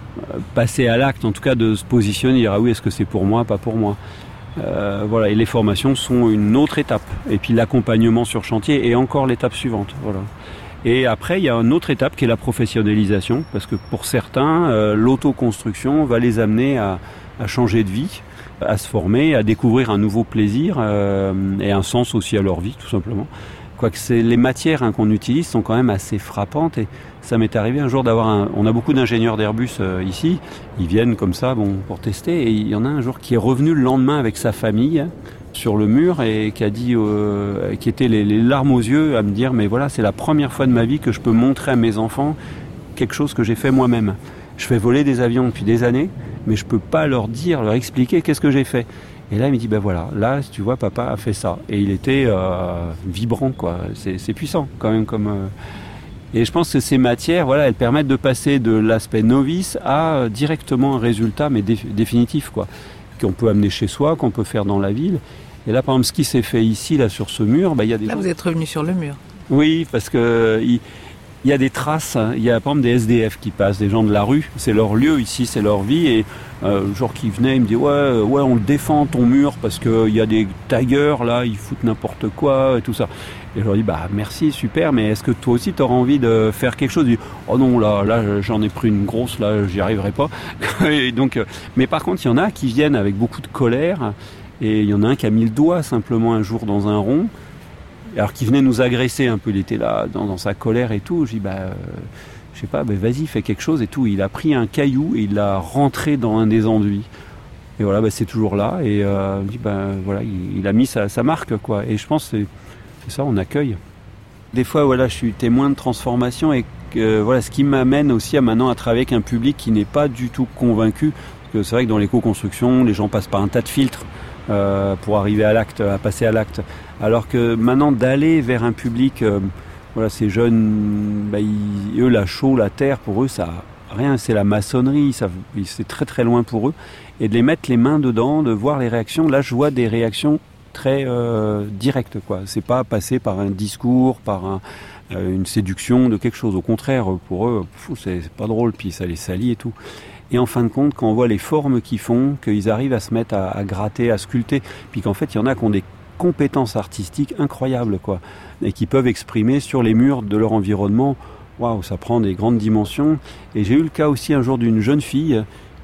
passer à l'acte, en tout cas de se positionner, dire ah oui, est-ce que c'est pour moi, pas pour moi. Euh, voilà, et les formations sont une autre étape. Et puis l'accompagnement sur chantier est encore l'étape suivante. Voilà. Et après, il y a une autre étape qui est la professionnalisation, parce que pour certains, euh, l'autoconstruction va les amener à, à changer de vie, à se former, à découvrir un nouveau plaisir euh, et un sens aussi à leur vie, tout simplement. Quoique c'est, les matières hein, qu'on utilise sont quand même assez frappantes. Et ça m'est arrivé un jour d'avoir un... On a beaucoup d'ingénieurs d'Airbus euh, ici. Ils viennent comme ça bon, pour tester. Et il y en a un jour qui est revenu le lendemain avec sa famille sur le mur et qui a dit, euh, qui était les, les larmes aux yeux à me dire mais voilà, c'est la première fois de ma vie que je peux montrer à mes enfants quelque chose que j'ai fait moi-même. Je fais voler des avions depuis des années, mais je peux pas leur dire, leur expliquer qu'est-ce que j'ai fait. Et là, il me dit, ben voilà, là, tu vois, papa a fait ça. Et il était euh, vibrant, quoi. C'est, c'est puissant, quand même, comme... Euh... Et je pense que ces matières, voilà, elles permettent de passer de l'aspect novice à euh, directement un résultat, mais dé- définitif, quoi. Qu'on peut amener chez soi, qu'on peut faire dans la ville. Et là, par exemple, ce qui s'est fait ici, là, sur ce mur, ben, il y a des Là, gens... vous êtes revenu sur le mur. Oui, parce que... Il... Il y a des traces, il y a par exemple des S D F qui passent, des gens de la rue, c'est leur lieu ici, c'est leur vie. Et euh, le jour qui venait, il me dit ouais, ouais, on le défend ton mur parce qu'il y a des taggers là, ils foutent n'importe quoi et tout ça. Et je leur dis bah merci, super, mais est-ce que toi aussi tu auras envie de faire quelque chose? Je dis oh non, là, là j'en ai pris une grosse, là j'y arriverai pas. Et donc, euh, mais par contre, il y en a qui viennent avec beaucoup de colère et il y en a un qui a mis le doigt simplement un jour dans un rond. Alors qu'il venait nous agresser un peu, il était là dans, dans sa colère et tout. Je dis bah, euh, je sais pas, bah, vas-y, fais quelque chose et tout. Il a pris un caillou et il l'a rentré dans un des enduits. Et voilà, bah, c'est toujours là. Et euh, je dis bah voilà, il, il a mis sa, sa marque quoi. Et je pense que c'est, c'est ça, on accueille. Des fois, voilà, je suis témoin de transformation et euh, voilà, ce qui m'amène aussi à maintenant à travailler avec un public qui n'est pas du tout convaincu. Parce que c'est vrai que dans l'éco-construction, les gens passent par un tas de filtres. Euh, pour arriver à l'acte, à passer à l'acte. Alors que maintenant d'aller vers un public, euh, voilà, ces jeunes, bah, ils, eux la chaux, la terre, pour eux ça rien, c'est la maçonnerie, ça, c'est très très loin pour eux. Et de les mettre les mains dedans, de voir les réactions. Là, je vois des réactions très euh, directes, quoi. C'est pas passer par un discours, par un, euh, une séduction de quelque chose. Au contraire, pour eux, pfou, c'est, c'est pas drôle, puis ça les salit et tout. Et en fin de compte, quand on voit les formes qu'ils font, qu'ils arrivent à se mettre à, à gratter, à sculpter, puis qu'en fait, il y en a qui ont des compétences artistiques incroyables, quoi, et qui peuvent exprimer sur les murs de leur environnement. Waouh, ça prend des grandes dimensions. Et j'ai eu le cas aussi un jour d'une jeune fille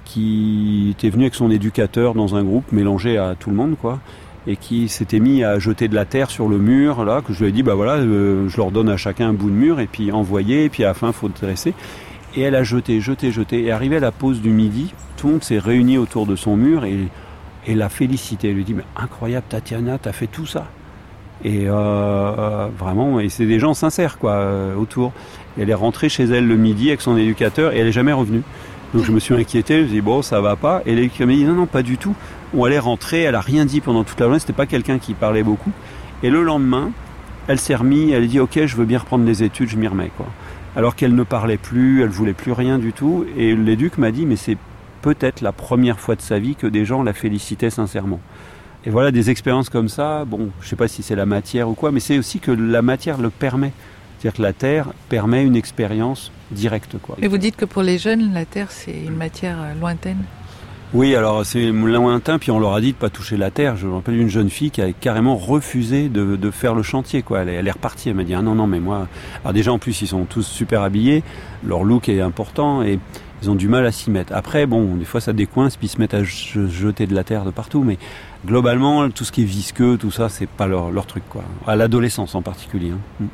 qui était venue avec son éducateur dans un groupe mélangé à tout le monde, quoi, et qui s'était mis à jeter de la terre sur le mur, là, que je lui ai dit, bah voilà, euh, je leur donne à chacun un bout de mur, et puis envoyer, et puis à la fin, il faut dresser. Et elle a jeté, jeté, jeté. Et arrivé à la pause du midi, tout le monde s'est réuni autour de son mur et, et l'a félicité. Elle lui dit, mais incroyable Tatiana, t'as fait tout ça. Et euh, vraiment, et c'est des gens sincères, quoi, euh, autour. Et elle est rentrée chez elle le midi avec son éducateur et elle n'est jamais revenue. Donc je me suis inquiété, je me suis dit, bon, ça va pas. Et l'éducateur m'a dit, non, non, pas du tout. Bon, elle est rentrée, elle a rien dit pendant toute la journée, c'était pas quelqu'un qui parlait beaucoup. Et le lendemain, elle s'est remise, elle a dit, ok, je veux bien reprendre les études, je m'y remets, quoi. Alors qu'elle ne parlait plus, elle voulait plus rien du tout. Et l'éduc m'a dit, mais c'est peut-être la première fois de sa vie que des gens la félicitaient sincèrement. Et voilà, des expériences comme ça, bon, je ne sais pas si c'est la matière ou quoi, mais c'est aussi que la matière le permet. C'est-à-dire que la terre permet une expérience directe, quoi. Mais vous dites que pour les jeunes, la terre, c'est une matière lointaine? Oui, alors c'est lointain, puis on leur a dit de ne pas toucher la terre. Je me rappelle une jeune fille qui a carrément refusé de, de faire le chantier, quoi. Elle, elle est repartie, elle m'a dit ah non, non, mais moi... Alors déjà, en plus, ils sont tous super habillés, leur look est important et ils ont du mal à s'y mettre. Après, bon, des fois ça décoince, puis ils se mettent à jeter de la terre de partout, mais globalement, tout ce qui est visqueux, tout ça, c'est pas leur, leur truc, quoi. À l'adolescence en particulier. Hein.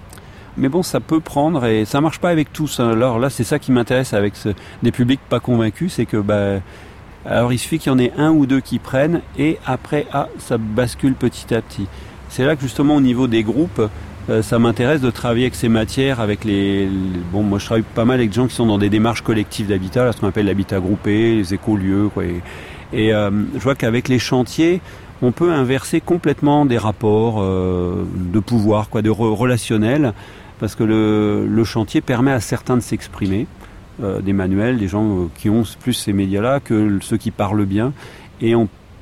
Mais bon, ça peut prendre et ça marche pas avec tous. Alors là, c'est ça qui m'intéresse avec ce, des publics pas convaincus, c'est que... bah, alors il suffit qu'il y en ait un ou deux qui prennent et après ah, ça bascule petit à petit. C'est là que justement au niveau des groupes, euh, ça m'intéresse de travailler avec ces matières, avec les, les... Bon, moi je travaille pas mal avec des gens qui sont dans des démarches collectives d'habitat, là, ce qu'on appelle l'habitat groupé, les écolieux, quoi. Et, et euh, je vois qu'avec les chantiers, on peut inverser complètement des rapports euh, de pouvoir, quoi, de re- relationnels, parce que le, le chantier permet à certains de s'exprimer. Euh, des manuels, des gens euh, qui ont plus ces médias-là que ceux qui parlent bien. Et on,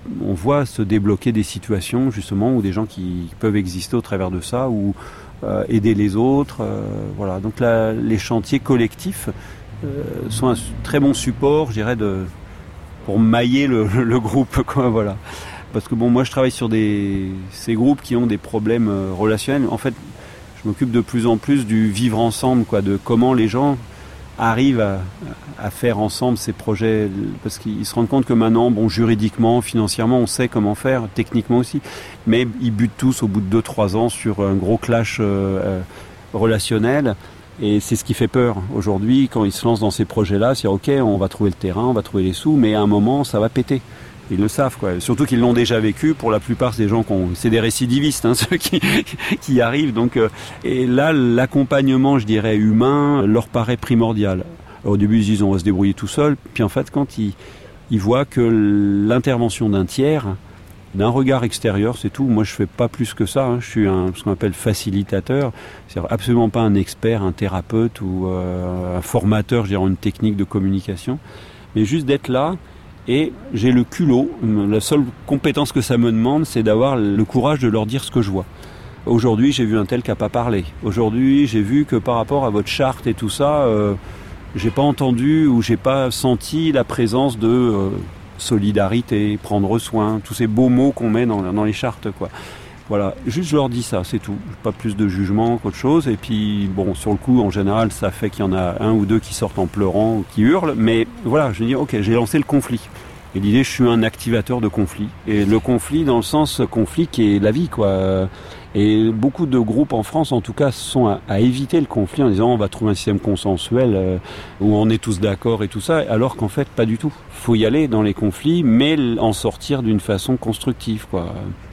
on voit se débloquer des situations justement où des gens qui peuvent exister au travers de ça, ou euh, aider les autres. Euh, voilà. Donc là, les chantiers collectifs euh, sont un très bon support, je dirais, de, pour mailler le, le groupe, quoi. Voilà. Parce que bon, moi je travaille sur des, ces groupes qui ont des problèmes euh, relationnels. En fait, je m'occupe de plus en plus du vivre ensemble, quoi, de comment les gens arrivent à, à faire ensemble ces projets, parce qu'ils se rendent compte que maintenant, bon, juridiquement, financièrement, on sait comment faire, techniquement aussi, mais ils butent tous au bout de deux trois ans sur un gros clash euh, euh, relationnel, et c'est ce qui fait peur aujourd'hui quand ils se lancent dans ces projets-là. C'est ok, on va trouver le terrain, on va trouver les sous, mais à un moment, ça va péter. Ils le savent, quoi. Surtout qu'ils l'ont déjà vécu. Pour la plupart, c'est des gens qui ont, c'est des récidivistes, hein, ceux qui, qui y arrivent. Donc, euh, et là, l'accompagnement, je dirais, humain, leur paraît primordial. Alors, au début, ils disent on va se débrouiller tout seul. Puis en fait, quand ils, ils voient que l'intervention d'un tiers, d'un regard extérieur, c'est tout. Moi, je fais pas plus que ça. Hein. Je suis un, ce qu'on appelle facilitateur. C'est absolument pas un expert, un thérapeute ou euh, un formateur, je dirais, en une technique de communication. Mais juste d'être là. Et j'ai le culot, la seule compétence que ça me demande, c'est d'avoir le courage de leur dire ce que je vois. Aujourd'hui, j'ai vu un tel qui n'a pas parlé. Aujourd'hui, j'ai vu que par rapport à votre charte et tout ça, euh, j'ai pas entendu ou j'ai pas senti la présence de euh, solidarité, prendre soin, tous ces beaux mots qu'on met dans, dans les chartes, quoi. Voilà, juste je leur dis ça, c'est tout. Pas plus de jugement qu'autre chose. Et puis, bon, sur le coup, en général, ça fait qu'il y en a un ou deux qui sortent en pleurant ou qui hurlent. Mais voilà, je dis, ok, j'ai lancé le conflit. Et l'idée, je suis un activateur de conflit. Et le conflit, dans le sens conflit qui est la vie, quoi. Et beaucoup de groupes en France, en tout cas, sont à, à éviter le conflit en disant on va trouver un système consensuel euh, où on est tous d'accord et tout ça, alors qu'en fait, pas du tout. Il faut y aller dans les conflits, mais en sortir d'une façon constructive, quoi.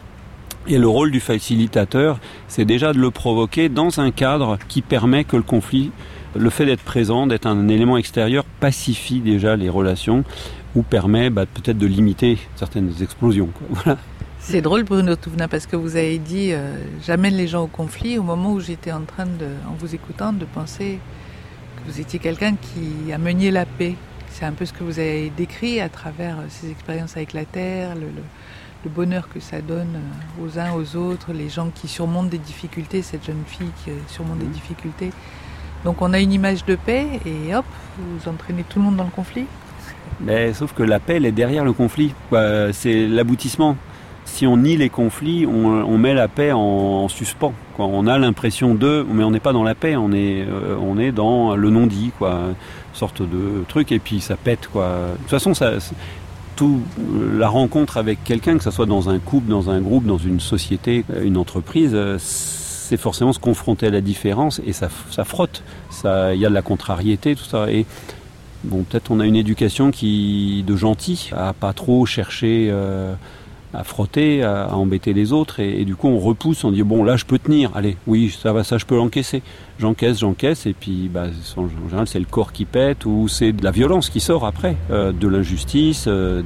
Et le rôle du facilitateur, c'est déjà de le provoquer dans un cadre qui permet que le conflit, le fait d'être présent, d'être un élément extérieur, pacifie déjà les relations ou permet bah, peut-être de limiter certaines explosions, quoi. Voilà. C'est drôle, Bruno Touvenin, parce que vous avez dit euh, j'amène les gens au conflit au moment où j'étais en train, de, en vous écoutant, de penser que vous étiez quelqu'un qui ameniez la paix. C'est un peu ce que vous avez décrit à travers ces expériences avec la terre, le, le le bonheur que ça donne aux uns, aux autres, les gens qui surmontent des difficultés, cette jeune fille qui surmonte des difficultés. Donc on a une image de paix et hop, vous entraînez tout le monde dans le conflit. Mais sauf que la paix, elle est derrière le conflit. C'est l'aboutissement. Si on nie les conflits, on, on met la paix en, en suspens, quoi. On a l'impression de, mais on n'est pas dans la paix, on est, euh, on est dans le non-dit, quoi. Une sorte de truc, et puis ça pète, quoi. De toute façon, ça... Tout, la rencontre avec quelqu'un, que ce soit dans un couple, dans un groupe, dans une société, une entreprise, c'est forcément se confronter à la différence et ça, ça frotte. Ça, il y a de la contrariété, tout ça. Et bon, peut-être on a une éducation qui de gentil, à pas trop chercher euh, à frotter, à, à embêter les autres, et, et du coup on repousse, on dit bon là je peux tenir, allez, oui ça va, ça je peux l'encaisser. J'encaisse, j'encaisse, et puis bah, en général c'est le corps qui pète, ou c'est de la violence qui sort après, euh, de l'injustice. Euh,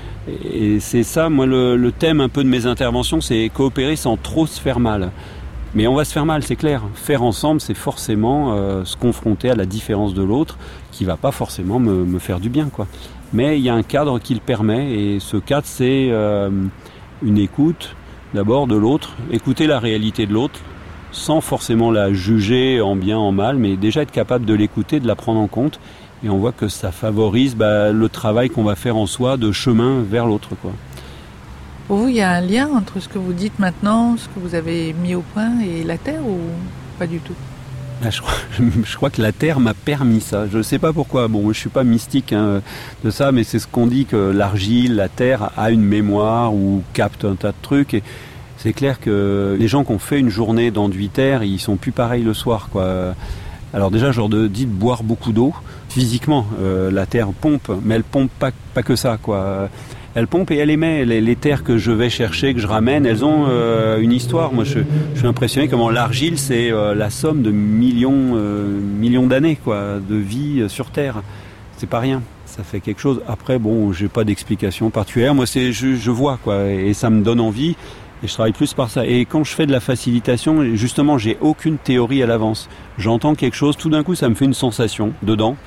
et c'est ça, moi le, le thème un peu de mes interventions, c'est coopérer sans trop se faire mal. Mais on va se faire mal, c'est clair. Faire ensemble, c'est forcément euh, se confronter à la différence de l'autre, qui va pas forcément me, me faire du bien, quoi. Mais il y a un cadre qui le permet, et ce cadre c'est euh, une écoute d'abord de l'autre, écouter la réalité de l'autre, sans forcément la juger en bien, en mal, mais déjà être capable de l'écouter, de la prendre en compte. Et on voit que ça favorise bah, le travail qu'on va faire en soi de chemin vers l'autre, quoi. Pour vous, il y a un lien entre ce que vous dites maintenant, ce que vous avez mis au point, et la Terre, ou pas du tout ? Ah, je, crois, je crois que la Terre m'a permis ça. Je ne sais pas pourquoi. Bon, je ne suis pas mystique hein, de ça, mais c'est ce qu'on dit, que l'argile, la Terre a une mémoire ou capte un tas de trucs. Et c'est clair que les gens qui ont fait une journée d'enduit terre, ils sont plus pareils le soir, quoi. Alors déjà, je leur dis de boire beaucoup d'eau. Physiquement, euh, la terre pompe, mais elle pompe pas, pas que ça, quoi. Elle pompe et elle émet. Les, les terres que je vais chercher, que je ramène, elles ont euh, une histoire. Moi, je, je suis impressionné comment l'argile, c'est euh, la somme de millions, euh, millions d'années, quoi, de vie euh, sur Terre. C'est pas rien. Ça fait quelque chose. Après, bon, j'ai pas d'explication particulière. Moi, c'est, je, je vois, quoi, et ça me donne envie. Et je travaille plus par ça. Et quand je fais de la facilitation, justement, j'ai aucune théorie à l'avance. J'entends quelque chose, tout d'un coup, ça me fait une sensation dedans.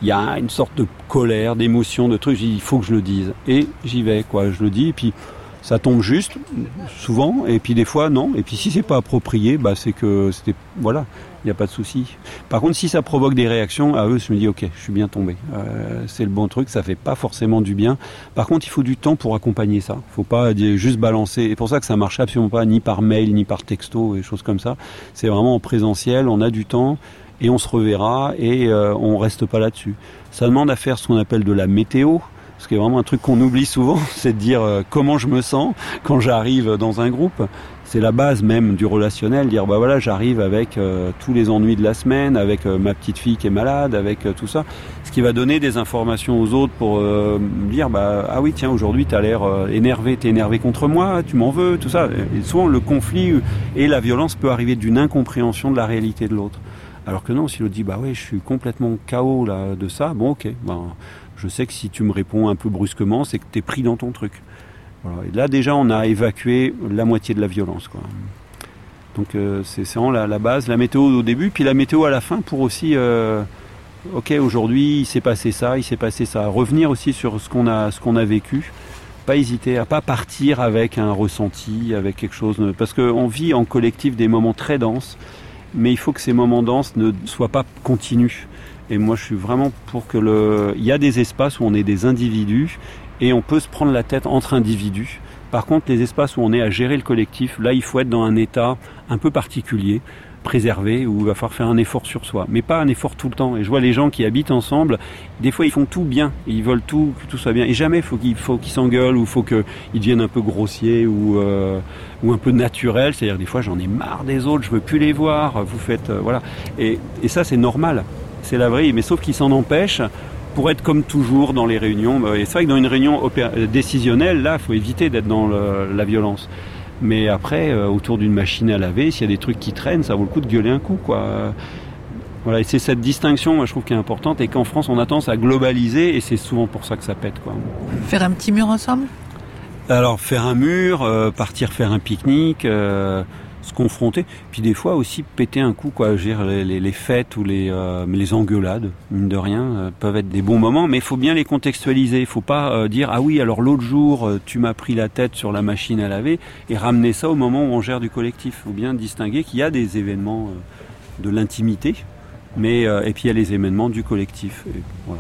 il y a une sorte de colère, d'émotion, de trucs, il faut que je le dise. Et j'y vais, quoi, je le dis, et puis ça tombe juste, souvent, et puis des fois, non. Et puis si c'est pas approprié, bah c'est que c'était, voilà, il n'y a pas de souci. Par contre, si ça provoque des réactions, à eux, je me dis, ok, je suis bien tombé. Euh, c'est le bon truc, ça fait pas forcément du bien. Par contre, il faut du temps pour accompagner ça. Il faut pas juste balancer. Et pour ça que ça marche absolument pas, ni par mail, ni par texto, et choses comme ça. C'est vraiment en présentiel, on a du temps, et on se reverra, et euh, on reste pas là-dessus. Ça demande à faire ce qu'on appelle de la météo. Ce qui est vraiment un truc qu'on oublie souvent, c'est de dire euh, comment je me sens quand j'arrive dans un groupe. C'est la base même du relationnel, dire bah voilà, j'arrive avec euh, tous les ennuis de la semaine, avec euh, ma petite fille qui est malade, avec euh, tout ça. Ce qui va donner des informations aux autres pour euh, dire bah ah oui tiens, aujourd'hui t'as l'air euh, énervé, t'es énervé contre moi, tu m'en veux, tout ça. Et souvent le conflit et la violence peut arriver d'une incompréhension de la réalité de l'autre. Alors que non, si l'autre dit bah oui, je suis complètement K O là de ça, bon ok, ben je sais que si tu me réponds un peu brusquement, c'est que tu es pris dans ton truc. Voilà. Et là, déjà, on a évacué la moitié de la violence, quoi. Donc, euh, c'est, c'est vraiment la, la base. La météo au début, puis la météo à la fin pour aussi... Euh, ok, aujourd'hui, il s'est passé ça, il s'est passé ça. Revenir aussi sur ce qu'on a, ce qu'on a vécu. Pas hésiter à pas partir avec un ressenti, avec quelque chose... Parce qu'on vit en collectif des moments très denses, mais il faut que ces moments denses ne soient pas continus. Et moi, je suis vraiment pour que le... Il y a des espaces où on est des individus et on peut se prendre la tête entre individus. Par contre, les espaces où on est à gérer le collectif, là, il faut être dans un état un peu particulier, préservé, où il va falloir faire un effort sur soi. Mais pas un effort tout le temps. Et je vois les gens qui habitent ensemble, des fois, ils font tout bien. Ils veulent tout, que tout soit bien. Et jamais il faut qu'ils, faut qu'ils s'engueulent ou il faut qu'ils deviennent un peu grossiers ou, euh, ou un peu naturels. C'est-à-dire, des fois, j'en ai marre des autres, je veux plus les voir. Vous faites... Euh, voilà. Et, et ça, c'est normal. C'est la vraie, mais sauf qu'ils s'en empêchent pour être comme toujours dans les réunions. Et c'est vrai que dans une réunion opé- décisionnelle, là, il faut éviter d'être dans le, la violence. Mais après, euh, autour d'une machine à laver, s'il y a des trucs qui traînent, ça vaut le coup de gueuler un coup, quoi. Voilà, et c'est cette distinction, moi, je trouve, qui est importante, et qu'en France, on a tendance à globaliser, et c'est souvent pour ça que ça pète, quoi. Faire un petit mur ensemble ? Alors, faire un mur, euh, partir faire un pique-nique... Euh, se confronter, puis des fois aussi péter un coup, quoi. Je veux dire, les, les, les fêtes ou les, euh, les engueulades, mine de rien, euh, peuvent être des bons moments, mais il faut bien les contextualiser. Il faut pas euh, dire ah oui, alors l'autre jour euh, tu m'as pris la tête sur la machine à laver, et ramener ça au moment où on gère du collectif. Il faut bien distinguer qu'il y a des événements euh, de l'intimité, mais euh, et puis il y a les événements du collectif. Et voilà.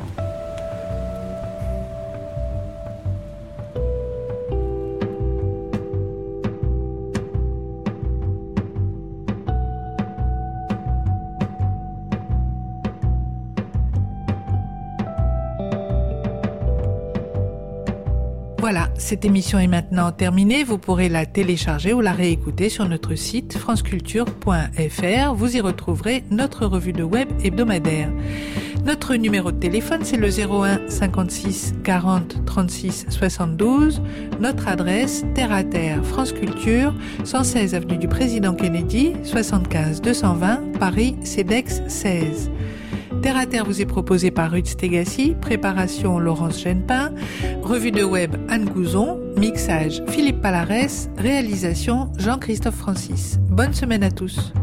Voilà, cette émission est maintenant terminée. Vous pourrez la télécharger ou la réécouter sur notre site franceculture point f r. Vous y retrouverez notre revue de web hebdomadaire. Notre numéro de téléphone, c'est le zéro un cinquante-six quarante trente-six soixante-douze. Notre adresse, terre à terre, France Culture, cent seize avenue du Président Kennedy, soixante-quinze deux cent vingt, Paris, CEDEX seize. Terre à terre vous est proposé par Ruth Stegassi, préparation Laurence Genepin, revue de web Anne Gouzon, mixage Philippe Palarès, réalisation Jean-Christophe Francis. Bonne semaine à tous.